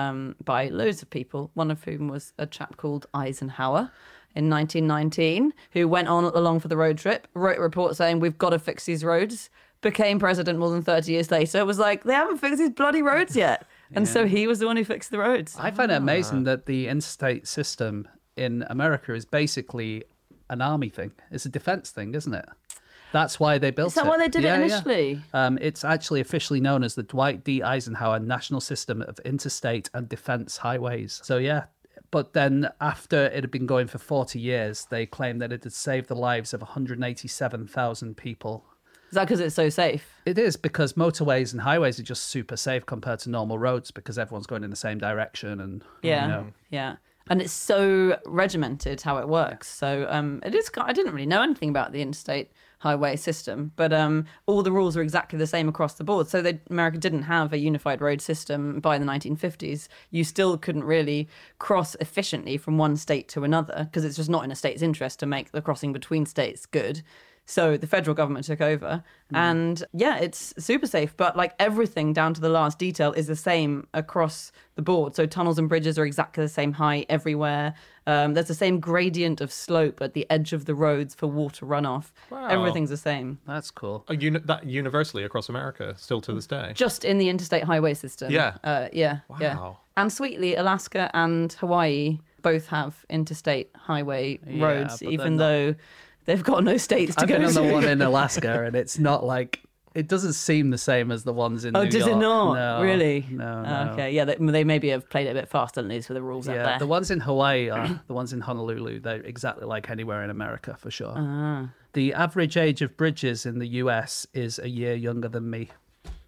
by loads of people, one of whom was a chap called Eisenhower in 1919, who went on along for the road trip, wrote a report saying, we've got to fix these roads, became president more than 30 years later. It was like, they haven't fixed these bloody roads yet. And so he was the one who fixed the roads. I find it amazing that the interstate system in America is basically an army thing. It's a defense thing, isn't it? That's why they built it. Is that why they did it initially? It's actually officially known as the Dwight D. Eisenhower National System of Interstate and Defense Highways. So, yeah. But then after it had been going for 40 years, they claimed that it had saved the lives of 187,000 people. Is that because it's so safe? It is, because motorways and highways are just super safe compared to normal roads because everyone's going in the same direction. And Yeah, yeah. And it's so regimented how it works. So it is. I didn't really know anything about the interstate highway system, but all the rules are exactly the same across the board. So America didn't have a unified road system by the 1950s. You still couldn't really cross efficiently from one state to another because it's just not in a state's interest to make the crossing between states good. So the federal government took over, and yeah, it's super safe, but like everything down to the last detail is the same across the board. So tunnels and bridges are exactly the same height everywhere. There's the same gradient of slope at the edge of the roads for water runoff. Wow. Everything's the same. that's cool. That universally across America, still to this day. Just in the interstate highway system. Yeah. Yeah. Wow. And sweetly, Alaska and Hawaii both have interstate highway Yeah, roads, but even they're though they've got no states to I've go been on the to. one in Alaska, and it's not like it doesn't seem the same as the ones in New Does York. it not? No, Really? No. Okay, yeah, they maybe have played it a bit faster than these for the rules out Yeah, there. the ones in Hawaii are the ones in Honolulu. They're exactly like anywhere in America for sure. The average age of bridges in the US is a year younger than me.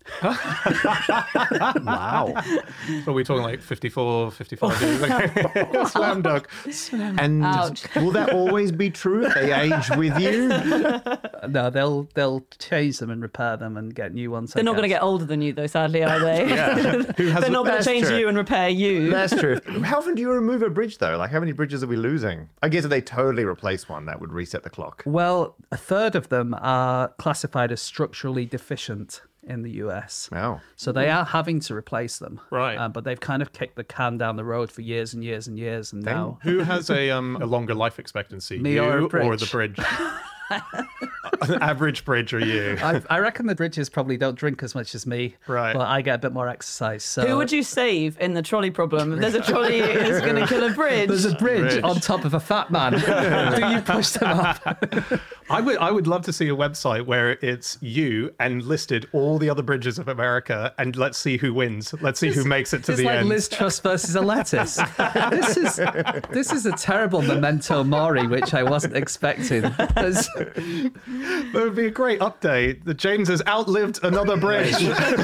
Wow. Are we talking like 54, 55 years? Slam dunk. And Ouch. will that always be true? They age with you? No, they'll change them and repair them and get new ones. They're not going to get older than you, though, sadly, are they? They're not going That's to change true. you and repair you. That's true. How often do you remove a bridge, though? Like, how many bridges are we losing? I guess if they totally replace one, that would reset the clock. Well, a third of them are classified as structurally deficient in the US. Wow. So they are having to replace them. Right. But they've kind of kicked the can down the road for years and years and years. And now Who has a longer life expectancy? Me you or a or the bridge? bridge? An average bridge or you? I reckon the bridges probably don't drink as much as me. Right. But I get a bit more exercise. So Who would you save in the trolley problem? If there's a trolley that's going to kill a bridge. There's a bridge on top of a fat man. Do you push them up? I would love to see a website where it's you and listed all the other bridges of America, and let's see who wins. Let's see who makes it to It's the like end. Liz Truss versus a lettuce. This is a terrible memento mori, which I wasn't expecting. There's- That would be a great update. The James has outlived another bridge.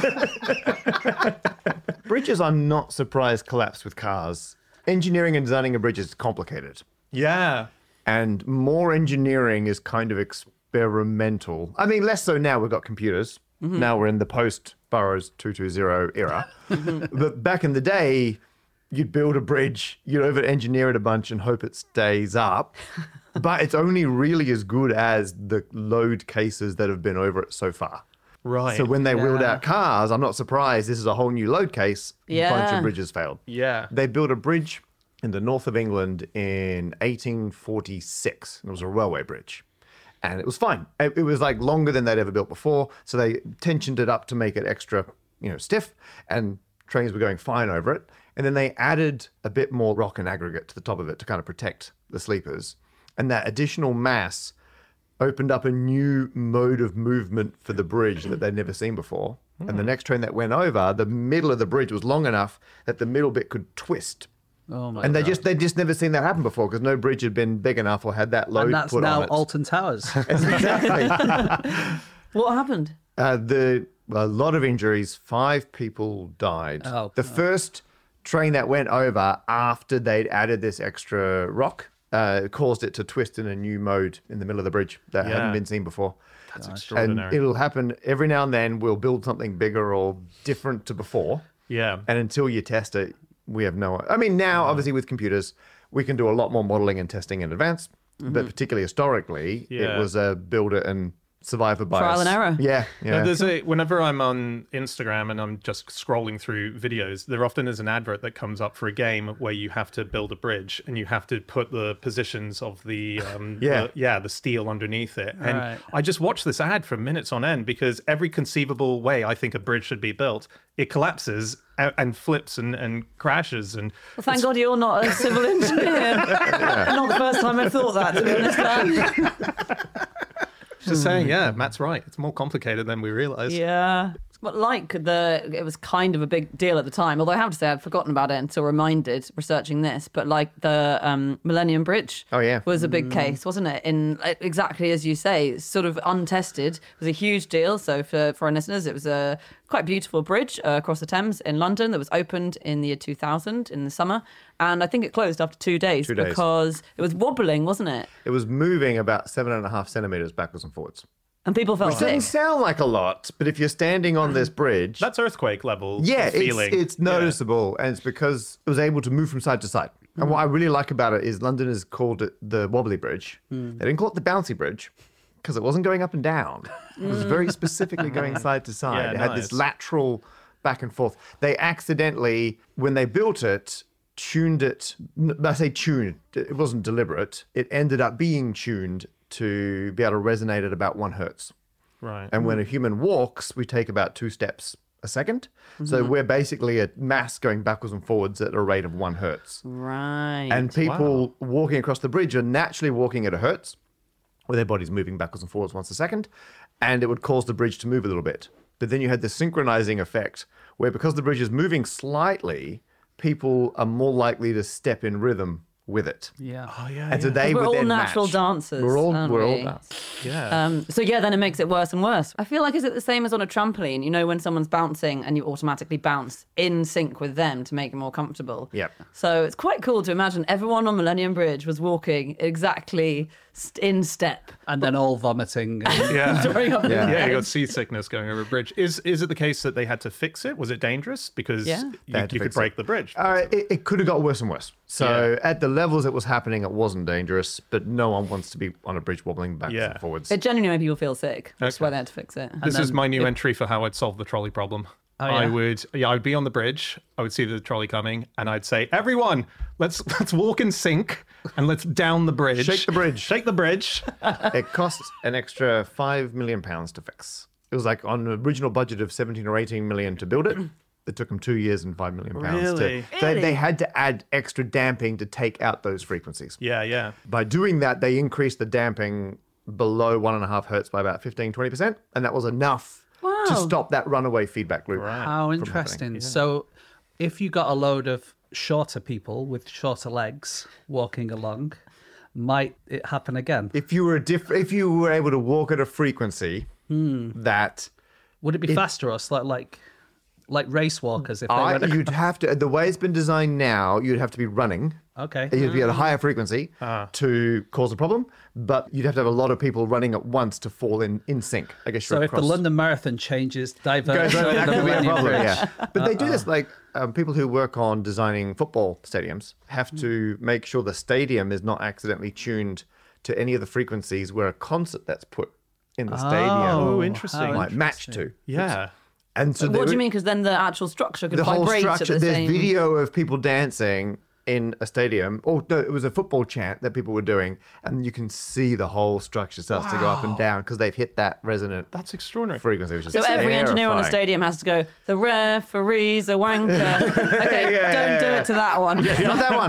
Bridges, I'm not surprised, collapse with cars. Engineering and designing a bridge is complicated. Yeah. And more engineering is kind of experimental. I mean, less so now. We've got computers. Now we're in the post-Burroughs 220 era. But back in the day, you'd build a bridge, you'd over-engineer it a bunch and hope it stays up. But it's only really as good as the load cases that have been over it so far. Right. So when they wheeled Yeah. out cars, I'm not surprised. This is a whole new load case. A bunch Yeah. of bridges failed. Yeah. They built a bridge in the north of England in 1846. It was a railway bridge. And it was fine. It was like longer than they'd ever built before. So they tensioned it up to make it extra, stiff. And trains were going fine over it. And then they added a bit more rock and aggregate to the top of it to kind of protect the sleepers. And that additional mass opened up a new mode of movement for the bridge that they'd never seen before. And the next train that went over, the middle of the bridge was long enough that the middle bit could twist. oh my And God. they just never seen that happen before because no bridge had been big enough or had that load And that's put now on it. Alton Towers. Exactly. What happened? A lot of injuries. 5 people died. Oh, the first train that went over after they'd added this extra rock caused it to twist in a new mode in the middle of the bridge that Yeah. hadn't been seen before. That's And extraordinary. it'll happen every now and then. We'll build something bigger or different to before. Yeah. And until you test it, we have no. I mean, now obviously with computers, we can do a lot more modeling and testing in advance. But particularly historically, Yeah. it was a build it and survivor bias. Trial and error. Yeah, Now, yeah. whenever I'm on Instagram and I'm just scrolling through videos, there often is an advert that comes up for a game where you have to build a bridge and you have to put the positions of the the steel underneath it. And Right. I just watch this ad for minutes on end because every conceivable way I think a bridge should be built, it collapses and flips and crashes. And Well, thank God you're not a civil engineer. Not the first time I've thought that, to be honest. Dan. just saying, yeah, Matt's right. It's more complicated than we realize. Yeah. But it was kind of a big deal at the time. Although I have to say I'd forgotten about it until reminded researching this. But like the Millennium Bridge, Oh, yeah. was a big case, wasn't it? In exactly as you say, sort of untested. It was a huge deal. So for foreign listeners, it was a quite beautiful bridge across the Thames in London that was opened in the year 2000 in the summer, and I think it closed after 2 days, 2 days. because it was wobbling, wasn't it? It was moving about 7.5 centimeters backwards and forwards. And people felt Which doesn't sick. sound like a lot, but if you're standing on this bridge, That's earthquake level yeah, feeling. it's noticeable, and it's because it was able to move from side to side. And what I really like about it is London has called it the wobbly bridge. They didn't call it the bouncy bridge because it wasn't going up and down. It was very specifically going side to side. Yeah, it had this nice. lateral back and forth. They accidentally, when they built it, tuned it. I say tuned, it wasn't deliberate. It ended up being tuned to be able to resonate at about 1 hertz. Right. And when a human walks, we take about 2 steps a second. So we're basically a mass going backwards and forwards at a rate of 1 hertz. Right. And people walking across the bridge are naturally walking at a hertz, where their body's moving backwards and forwards once a second, and it would cause the bridge to move a little bit. But then you had the synchronizing effect, where because the bridge is moving slightly, people are more likely to step in rhythm with it. Yeah. Oh, yeah. And so yeah. they We're would all then natural match. dancers. We're all aren't we're all we? dancers. Yeah. So then it makes it worse and worse. I feel like, is it the same as on a trampoline? You know, when someone's bouncing and you automatically bounce in sync with them to make it more comfortable. Yep. So it's quite cool to imagine everyone on Millennium Bridge was walking exactly in step. And then all vomiting. And Yeah. Throwing up in Yeah. the Yeah, you bed. got seasickness going over a bridge. Is it the case that they had to fix it? Was it dangerous? Because Yeah. They had to you could fix break it. the bridge. It could have got worse and worse. So at the levels it was happening, it wasn't dangerous, but no one wants to be on a bridge wobbling backwards Yeah. and forwards. It genuinely made people feel sick. That's Okay. why they had to fix it. This is then my new entry for how I'd solve the trolley problem. yeah? I'd be on the bridge. I would see the trolley coming, and I'd say, "Everyone, let's walk in sync and let's down the bridge. Shake the bridge. Shake the bridge." It costs an extra £5 million to fix. It was like on an original budget of 17 or 18 million to build it. It took them 2 years and £5 million Really? So they had to add extra damping to take out those frequencies. Yeah, yeah. By doing that, they increased the damping below 1.5 hertz by about 15-20%, and that was enough to Wow. stop that runaway feedback loop. How interesting. So if you got a load of shorter people with shorter legs walking along, might it happen again? If you were able to walk at a frequency that Would it be faster or like race walkers if they were you'd have to, the way it's been designed now, you'd have to be running. Okay. You'd be at a higher frequency to cause a problem, but you'd have to have a lot of people running at once to fall in sync. I guess So you're if the across. London Marathon changes, diverts Goes over, that the could be a Millennium problem, Bridge. yeah. But they do this, like people who work on designing football stadiums have to make sure the stadium is not accidentally tuned to any of the frequencies where a concert that's put in the stadium Oh, interesting. might match to. Yeah. And so What do you mean? Because then the actual structure could the whole vibrate structure, at the there's same... video of people dancing in a stadium. Oh, no, it was a football chant that people were doing, and you can see the whole structure starts to go up and down because they've hit that resonant That's extraordinary. frequency, which is So every engineer on a terrifying. stadium has to go, the referee's a wanker. Okay, don't do it to that one. Not that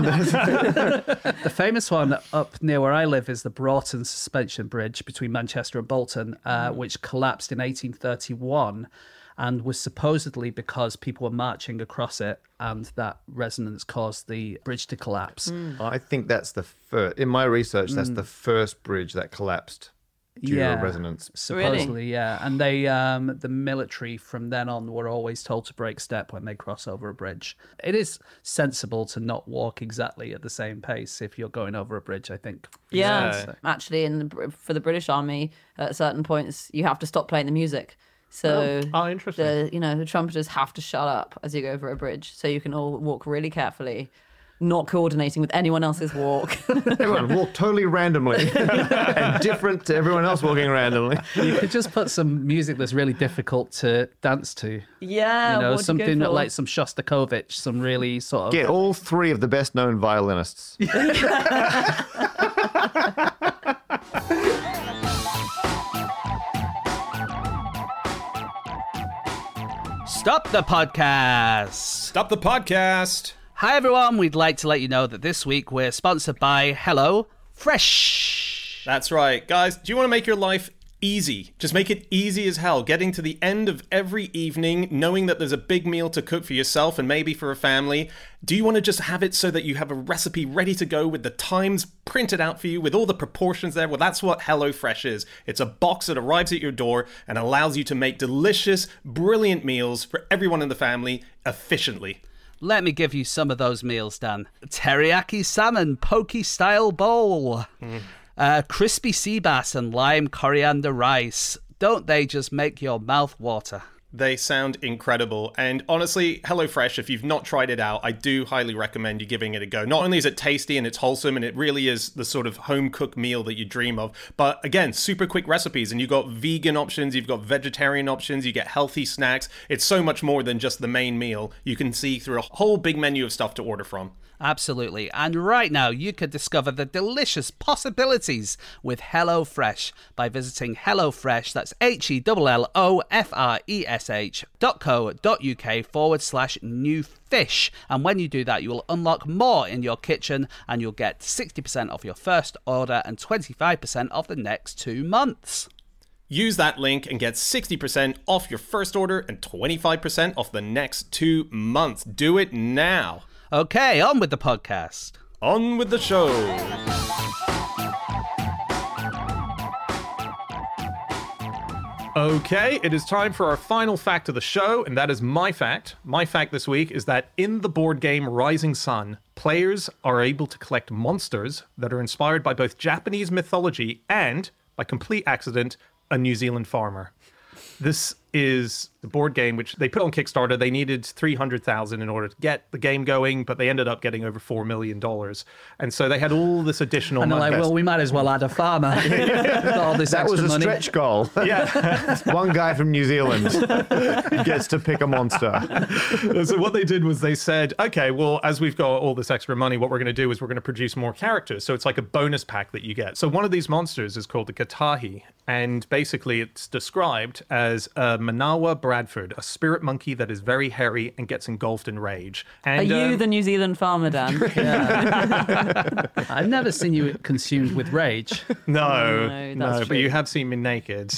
one. The famous one up near where I live is the Broughton Suspension Bridge between Manchester and Bolton, which collapsed in 1831 and was supposedly because people were marching across it and that resonance caused the bridge to collapse. I think that's the first. In my research, that's the first bridge that collapsed due to a resonance. Supposedly, yeah. And they, the military from then on were always told to break step when they cross over a bridge. It is sensible to not walk exactly at the same pace if you're going over a bridge, I think. Yeah, actually, for the British Army, at certain points, you have to stop playing the music. So interesting. the trumpeters have to shut up as you go over a bridge, so you can all walk really carefully, not coordinating with anyone else's walk. Everyone walked totally randomly and different to everyone else walking randomly. You could just put some music that's really difficult to dance to. Yeah, You know, what do you something go for? like some Shostakovich, some really sort of... Get all three of the best known violinists. Stop the podcast! Stop the podcast. Hi everyone, we'd like to let you know that this week we're sponsored by Hello Fresh. That's right. Guys, do you want to make your life easy? Just make it easy as hell. Getting to the end of every evening, knowing that there's a big meal to cook for yourself and maybe for a family. Do you want to just have it so that you have a recipe ready to go with the times printed out for you with all the proportions there? Well, that's what HelloFresh is. It's a box that arrives at your door and allows you to make delicious, brilliant meals for everyone in the family efficiently. Let me give you some of those meals, Dan. Teriyaki salmon poke style bowl. Crispy sea bass and lime coriander rice. Don't they just make your mouth water? They sound incredible. And honestly, HelloFresh, if you've not tried it out, I do highly recommend you giving it a go. Not only is it tasty and it's wholesome and it really is the sort of home cooked meal that you dream of, but again, super quick recipes. And you've got vegan options, you've got vegetarian options, you get healthy snacks. It's so much more than just the main meal. You can see through a whole big menu of stuff to order from. Absolutely. And right now, you could discover the delicious possibilities with HelloFresh by visiting HelloFresh, that's HelloFresh.co.uk/new fish. And when you do that, you will unlock more in your kitchen and you'll get 60% off your first order and 25% off the next 2 months. Use that link and get 60% off your first order and 25% off the next 2 months. Do it now. Okay, on with the podcast. On with the show. Okay, it is time for our final fact of the show, and that is my fact. My fact this week is that in the board game Rising Sun, players are able to collect monsters that are inspired by both Japanese mythology and, by complete accident, a New Zealand farmer. This is the board game which they put on Kickstarter. They needed $300,000 in order to get the game going, but they ended up getting over $4 million. And so they had all this additional And they're money. like, well, we might as well add a farmer. Got all this That was extra a money. stretch goal. Yeah. One guy from New Zealand gets to pick a monster. So what they did was they said, okay, well, as we've got all this extra money, what we're going to do is we're going to produce more characters. So it's like a bonus pack that you get. So one of these monsters is called the Katahi. And basically it's described as a Manawa Bradford, a spirit monkey that is very hairy and gets engulfed in rage. And, Are you the New Zealand farmer, Dan? I've never seen you consumed with rage. No, that's no, but true. you have seen me naked.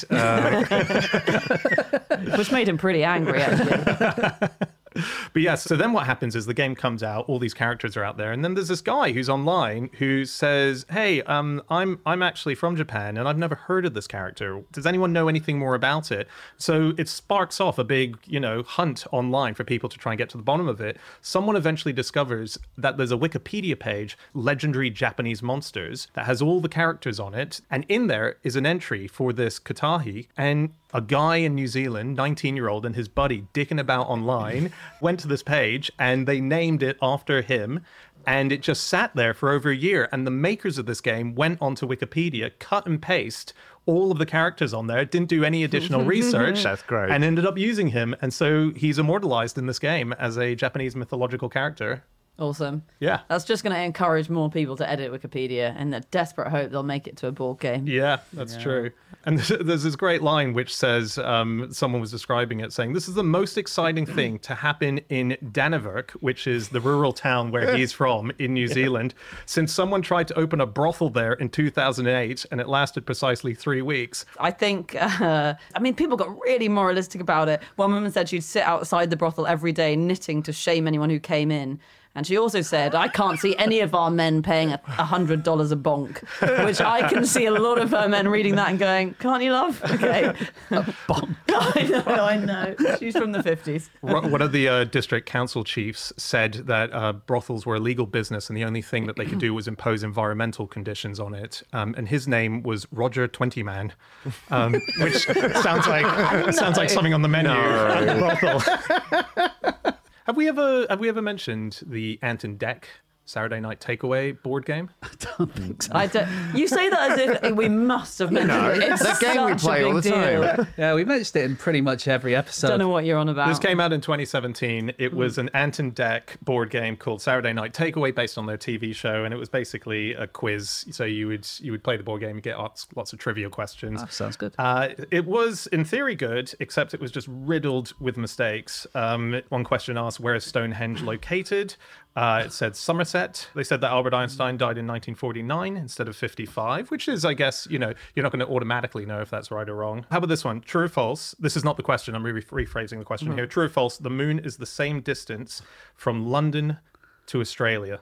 Which made him pretty angry, actually. But yes, so then what happens is the game comes out, all these characters are out there, and then there's this guy who's online who says, hey, I'm actually from Japan and I've never heard of this character. Does anyone know anything more about it? So it sparks off a big, hunt online for people to try and get to the bottom of it. Someone eventually discovers that there's a Wikipedia page, Legendary Japanese Monsters, that has all the characters on it, and in there is an entry for this Katahi, and a guy in New Zealand, 19-year-old, and his buddy dicking about online went to this page and they named it after him. And it just sat there for over a year. And the makers of this game went onto Wikipedia, cut and paste all of the characters on there, didn't do any additional research. That's great. And ended up using him. And so he's immortalized in this game as a Japanese mythological character. Awesome. Yeah. That's just going to encourage more people to edit Wikipedia in the desperate hope they'll make it to a board game. Yeah, that's true. And there's this great line which says, someone was describing it saying, this is the most exciting thing to happen in Dannevirke, which is the rural town where he's from in New Zealand, since someone tried to open a brothel there in 2008 and it lasted precisely 3 weeks. I think, people got really moralistic about it. One woman said she'd sit outside the brothel every day knitting to shame anyone who came in. And she also said, I can't see any of our men paying $100 a bonk, which I can see a lot of her men reading that and going, can't you love? Okay. Bonk. I know. She's from the 50s. One of the district council chiefs said that brothels were a legal business and the only thing that they could do was impose environmental conditions on it. And his name was Roger Twentyman, which sounds like something on the menu at the brothel. Have we ever mentioned the Ant and Dec Saturday Night Takeaway board game? I don't think so. You say that as if we must have mentioned it. It's that game we such play a all big the time. deal. Yeah, we mentioned it in pretty much every episode. Don't know what you're on about. This came out in 2017. It was an Ant and Dec board game called Saturday Night Takeaway based on their TV show, and it was basically a quiz. So you would play the board game and get lots of trivia questions. Oh, sounds good. It was, in theory, good, except it was just riddled with mistakes. One question asked, where is Stonehenge located? It said Somerset. They said that Albert Einstein died in 1949 instead of 55, which is, I guess, you're not going to automatically know if that's right or wrong. How about this one? True or false? This is not the question. I'm rephrasing the question here. True or false? The moon is the same distance from London to Australia.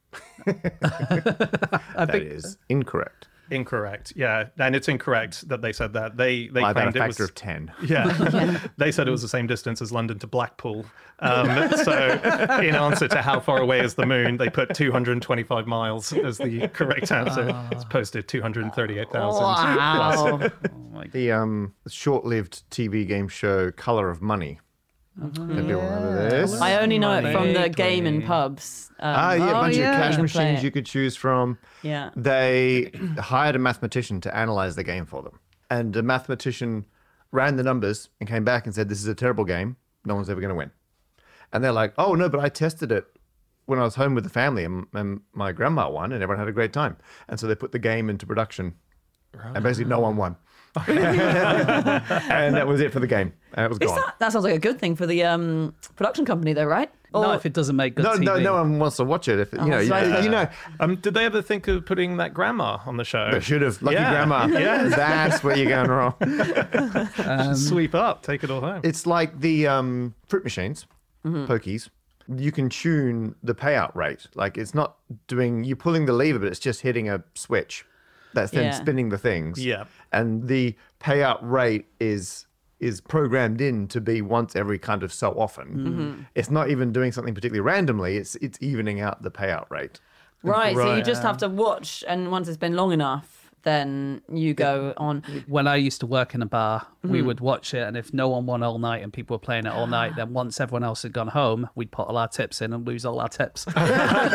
That is incorrect. Incorrect. Yeah, and it's incorrect that they said that. They By claimed about a it was factor of 10. Yeah. They said it was the same distance as London to Blackpool. So in answer to how far away is the moon, they put 225 miles as the correct answer. It's posted 238,000. Wow. The short-lived TV game show Colour of Money. Maybe you'll remember this. I only know it from the Vaguely. game in pubs. A bunch yeah. of cash Play machines it. you could choose from. Yeah. They hired a mathematician to analyze the game for them. And the mathematician ran the numbers and came back and said, this is a terrible game. No one's ever going to win. And they're like, oh, no, but I tested it when I was home with the family and my grandma won and everyone had a great time. And so they put the game into production and basically no one won. And that was it for the game. And it was gone. That sounds like a good thing for the production company, though, right? Not if it doesn't make good TV. No one wants to watch it. If Did they ever think of putting that grandma on the show? they should have. Lucky Yeah. grandma. Yeah. That's where you're going wrong. Sweep up, take it all home. It's like the fruit machines, pokies, you can tune the payout rate. Like it's not you're pulling the lever, but it's just hitting a switch that's then spinning the things. Yeah. And the payout rate is programmed in to be once every kind of so often. It's not even doing something particularly randomly. It's evening out the payout rate. Right. So you just have to watch, and once it's been long enough, then you go on. When I used to work in a bar, we would watch it, and if no one won all night and people were playing it all night, then once everyone else had gone home, we'd put all our tips in and lose all our tips. But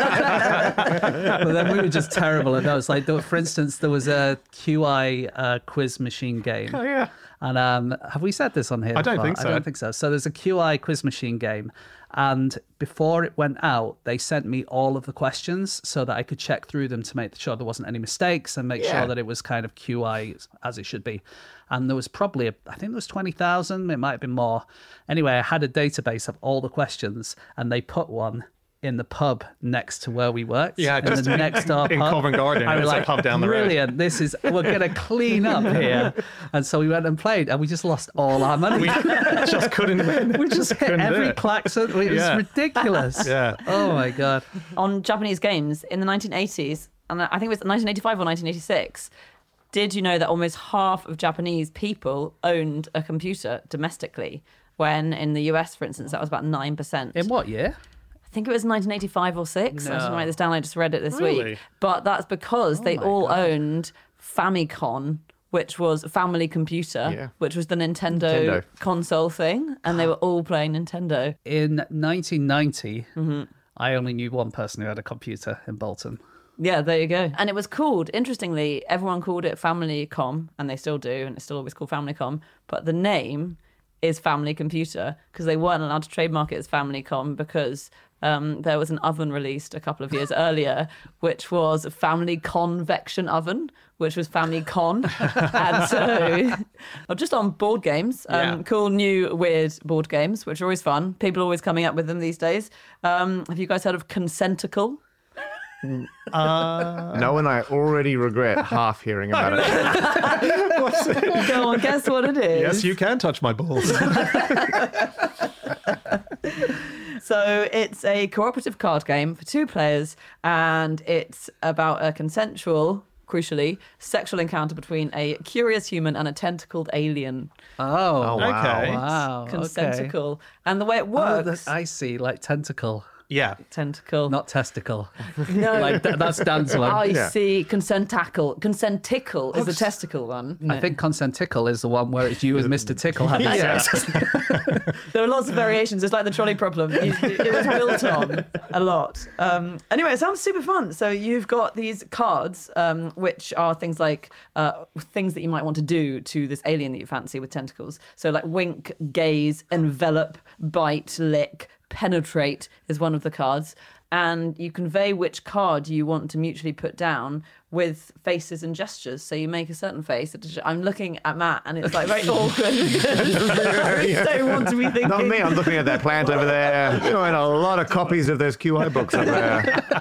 then we were just terrible at those. Like, for instance, there was a QI quiz machine game. Oh, yeah. And have we said this on here? I don't before? think so. I don't think so. So there's a QI quiz machine game. And before it went out, they sent me all of the questions so that I could check through them to make sure there wasn't any mistakes and make sure that it was kind of QI as it should be. And there was probably, I think there was 20,000. It might have been more. Anyway, I had a database of all the questions, and they put one in the pub next to where we worked. Yeah, in just the next door in pub. Covent Garden. I was It's a like, pub down the road. brilliant. We're going to clean up here. And so we went and played, and we just lost all our money. We just couldn't win. We just hit couldn't do every it. klaxon. It was ridiculous. Yeah. Oh my God. On Japanese games in the 1980s, and I think it was 1985 or 1986, did you know that almost half of Japanese people owned a computer domestically, when in the US, for instance, that was about 9%? In what year? I think it was 1985 or 6. I didn't write this down. I just read it this Really? week. But that's because they all owned Famicom, which was a family computer, which was the Nintendo console thing. And they were all playing Nintendo. In 1990, I only knew one person who had a computer in Bolton. Yeah, there you go. And it was called, interestingly, everyone called it Famicom, and they still do, and it's still always called Famicom. But the name is Family Computer because they weren't allowed to trademark it as Famicom because there was an oven released a couple of years earlier, which was a Family Convection Oven, which was Family Con. And so, just on board games, cool new weird board games, which are always fun. People are always coming up with them these days. Have you guys heard of Consenticle? No, and I already regret half hearing about it. Go on, guess what it is. Yes, you can touch my balls. So it's a cooperative card game for 2 players, and it's about a consensual, crucially, sexual encounter between a curious human and a tentacled alien. Oh, wow. Okay. wow. Okay. Consentical. And the way it Oh, works... I see, like tentacle, Yeah. Tentacle. not testicle. No. Like that's Dan's one. I see. Consenticle. Consenticle is the testicle one. I think consenticle is the one where it's you and Mr. Tickle having sex. There are lots of variations. It's like the trolley problem. It was built on a lot. Anyway, it sounds super fun. So you've got these cards, which are things like things that you might want to do to this alien that you fancy with tentacles. So like wink, gaze, envelop, bite, lick, penetrate is one of the cards. And you convey which card you want to mutually put down with faces and gestures. So you make a certain face. I'm looking at Matt, and it's like very awkward. I don't want to be thinking. Not me. I'm looking at that plant over there. Showing a lot of copies of those QI books up there.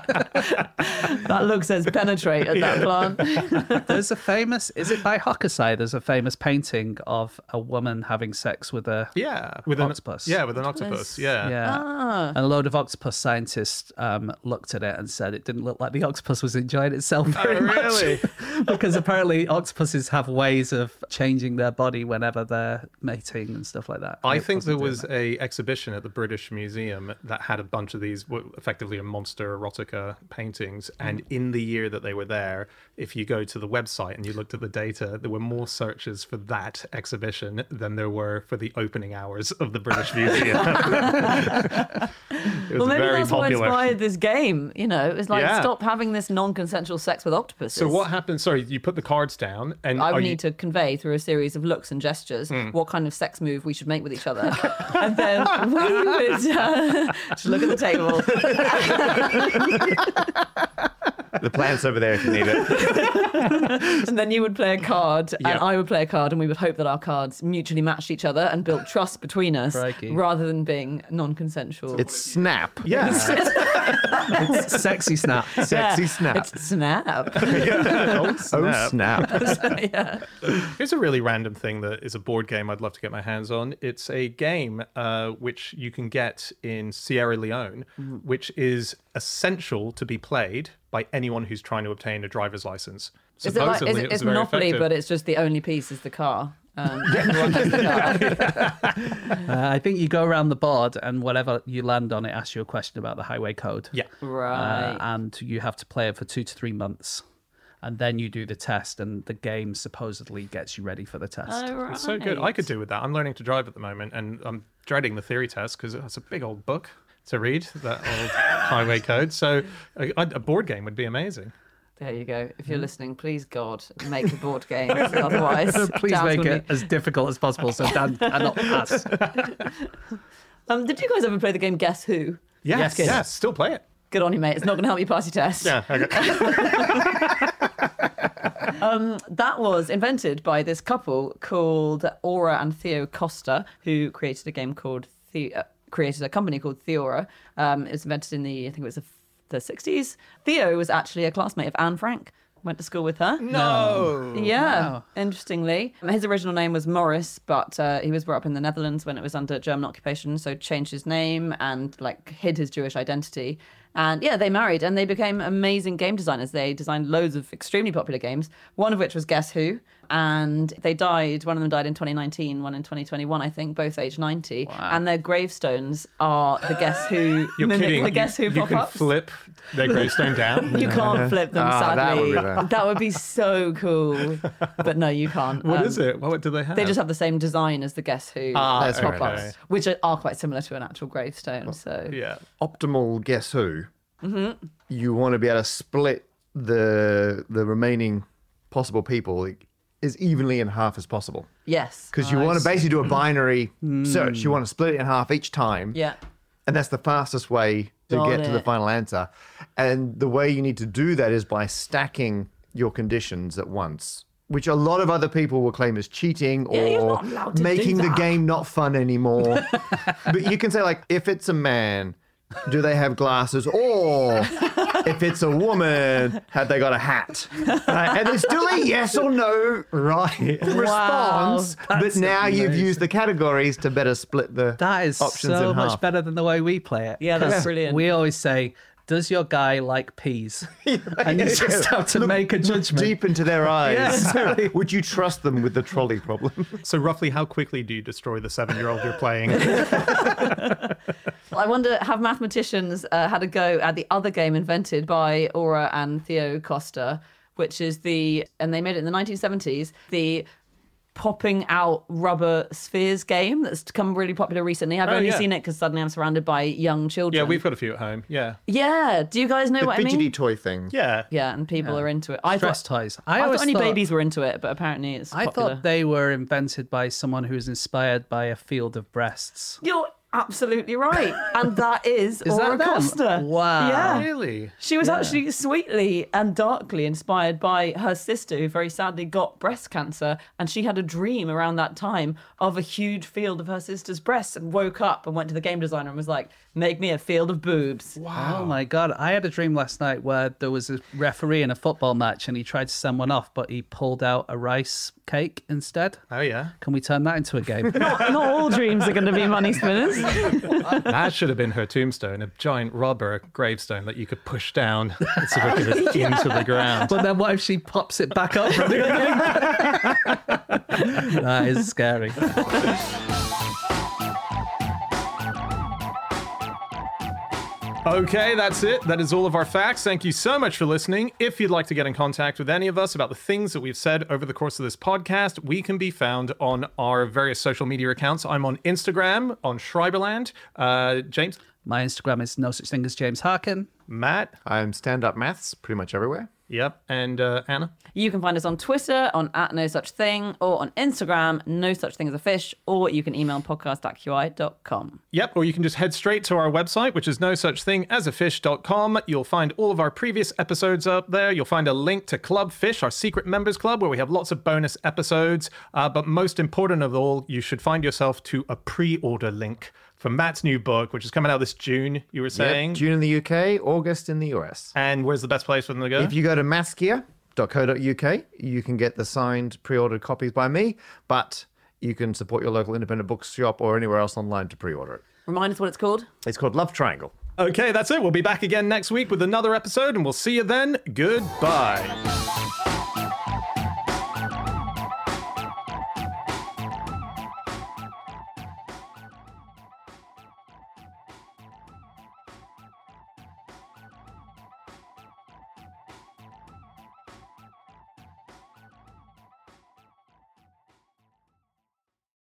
That look says penetrate at that plant. There's a famous, is it by Hokusai? There's a famous painting of a woman having sex with a With octopus. With an octopus. Yeah. Yeah. And a load of octopus scientists looked at it and said it didn't look like the octopus was enjoying itself very much. Really? Because apparently octopuses have ways of changing their body whenever they're mating and stuff like that. I It think there wasn't doing was that. a exhibition at the British Museum that had a bunch of these, effectively a monster erotica paintings. And in the year that they were there, if you go to the website and you looked at the data, there were more searches for that exhibition than there were for the opening hours of the British Museum. It was Well, maybe very that's popular. what inspired this game. You know, it's like Yeah. stop having this non-consensual sex with octopuses. So what happens? Sorry, you put the cards down, and I are would you- need to convey through a series of looks and gestures what kind of sex move we should make with each other. And then we would just look at the table. The plant's over there if you need it. And then you would play a card Yeah. and I would play a card, and we would hope that our cards mutually matched each other and built trust between us Crikey. rather than being non-consensual. It's Snap. Yeah. It's sexy snap. Sexy snap. It's snap. Oh, Oh, snap. Yeah. Here's a really random thing that is a board game I'd love to get my hands on. It's a game which you can get in Sierra Leone, which is essential to be played by anyone who's trying to obtain a driver's license. Is it like, Supposedly, it's very Monopoly, effective. but it's just the only piece is the car. Everyone has the car. I think you go around the board and whatever you land on, it asks you a question about the highway code. Yeah. Right. And you have to play it for 2 to 3 months. And then you do the test, and the game supposedly gets you ready for the test. Oh, right. It's so good. I could do with that. I'm learning to drive at the moment, and I'm dreading the theory test because it's a big old book to read, that old highway code. So a board game would be amazing. There you go. If you're listening, please God, make the board games. Otherwise, Please Dan's make gonna it as difficult as possible so Dan cannot pass. Did you guys ever play the game Guess Who? Yes, Yes. yes, still play it. Good on you, mate. It's not going to help you pass your test. Yeah, okay. That was invented by this couple called Aura and Theo Costa, who created a game called created a company called Theora. It was invented in I think it was the 60s. Theo was actually a classmate of Anne Frank. Went to school with her. No. Yeah, Wow. interestingly. His original name was Morris, but he was brought up in the Netherlands when it was under German occupation, so changed his name and hid his Jewish identity. And yeah, they married and they became amazing game designers. They designed loads of extremely popular games, one of which was Guess Who. And they died, one of them died in 2019, one in 2021, I think, both aged 90. Wow. And their gravestones are the Guess Who, You're kidding. the Guess Who You can pop-ups. flip their gravestone down. You can't flip them, Ah, that would sadly. be bad. That would be so cool. But no, you can't. What is it? What do they have? They just have the same design as the Guess Who That's pop-ups, okay. which are quite similar to an actual gravestone. So Yeah. Optimal Guess Who. You want to be able to split the remaining possible people as evenly in half as possible. yes, Because you want to basically do a binary search. You want to split it in half each time. yeah, And that's the fastest way to Got get to the it. final answer. And the way you need to do that is by stacking your conditions at once, which a lot of other people will claim as cheating Yeah, you're or not allowed to do making the that. game not fun anymore. But you can say, like, if it's a man, do they have glasses? Or if it's a woman, have they got a hat? Right? And it's still a yes or no right response. But That's now you've amazing. used the categories to better split the That is options so in much half. better than the way we play it. yeah. That's brilliant. We always say, does your guy like peas? And you just have to Look- make a look judgment. deep into their eyes. Yeah, exactly. Would you trust them with the trolley problem? So roughly how quickly do you destroy the 7-year-old you're playing? I wonder, have mathematicians had a go at the other game invented by Aura and Theo Costa, which is and they made it in the 1970s, the popping out rubber spheres game that's become really popular recently. I've only yeah. seen it because suddenly I'm surrounded by young children. Yeah, we've got a few at home. Yeah. Yeah, do you guys know The what I fidgety mean? toy thing. Yeah. Yeah, and people are into it. Stress toys. I thought always only thought- babies were into it, but apparently it's I popular. thought they were invented by someone who was inspired by a field of breasts. You're absolutely right. And that is Aura that them? Costa. Wow. Yeah. Really? She was actually sweetly and darkly inspired by her sister, who very sadly got breast cancer. And she had a dream around that time of a huge field of her sister's breasts and woke up and went to the game designer and was like, make me a field of boobs. Oh my God. I had a dream last night where there was a referee in a football match and he tried to send one off, but he pulled out a rice cake instead. Oh, yeah. Can we turn that into a game? Not all dreams are going to be money spinners. That should have been her tombstone, a giant rubber gravestone that you could push down and sort of get it into the ground. But then what if she pops it back up? That is scary. Okay, that's it. That is all of our facts. Thank you so much for listening. If you'd like to get in contact with any of us about the things that we've said over the course of this podcast, we can be found on our various social media accounts. I'm on Instagram, on Schreiberland. James, My Instagram is no such thing as James Harkin. Matt, I'm stand-up maths pretty much everywhere. Yep. And Anna? You can find us on Twitter on @NoSuchThing, or on Instagram, No Such Thing as a Fish, or you can email podcast@qi.com. Yep, or you can just head straight to our website, which is nosuchthingasafish.com. You'll find all of our previous episodes up there. You'll find a link to Club Fish, our secret members club, where we have lots of bonus episodes. But most important of all, you should find yourself to a pre-order link for Matt's new book, which is coming out this June, you were saying. Yep, June in the UK, August in the US. And where's the best place for them to go? If you go to maskia.co.uk, you can get the signed pre-ordered copies by me, but you can support your local independent bookshop or anywhere else online to pre-order it. Remind us what it's called. It's called Love Triangle. Okay, that's it. We'll be back again next week with another episode, and we'll see you then. Goodbye.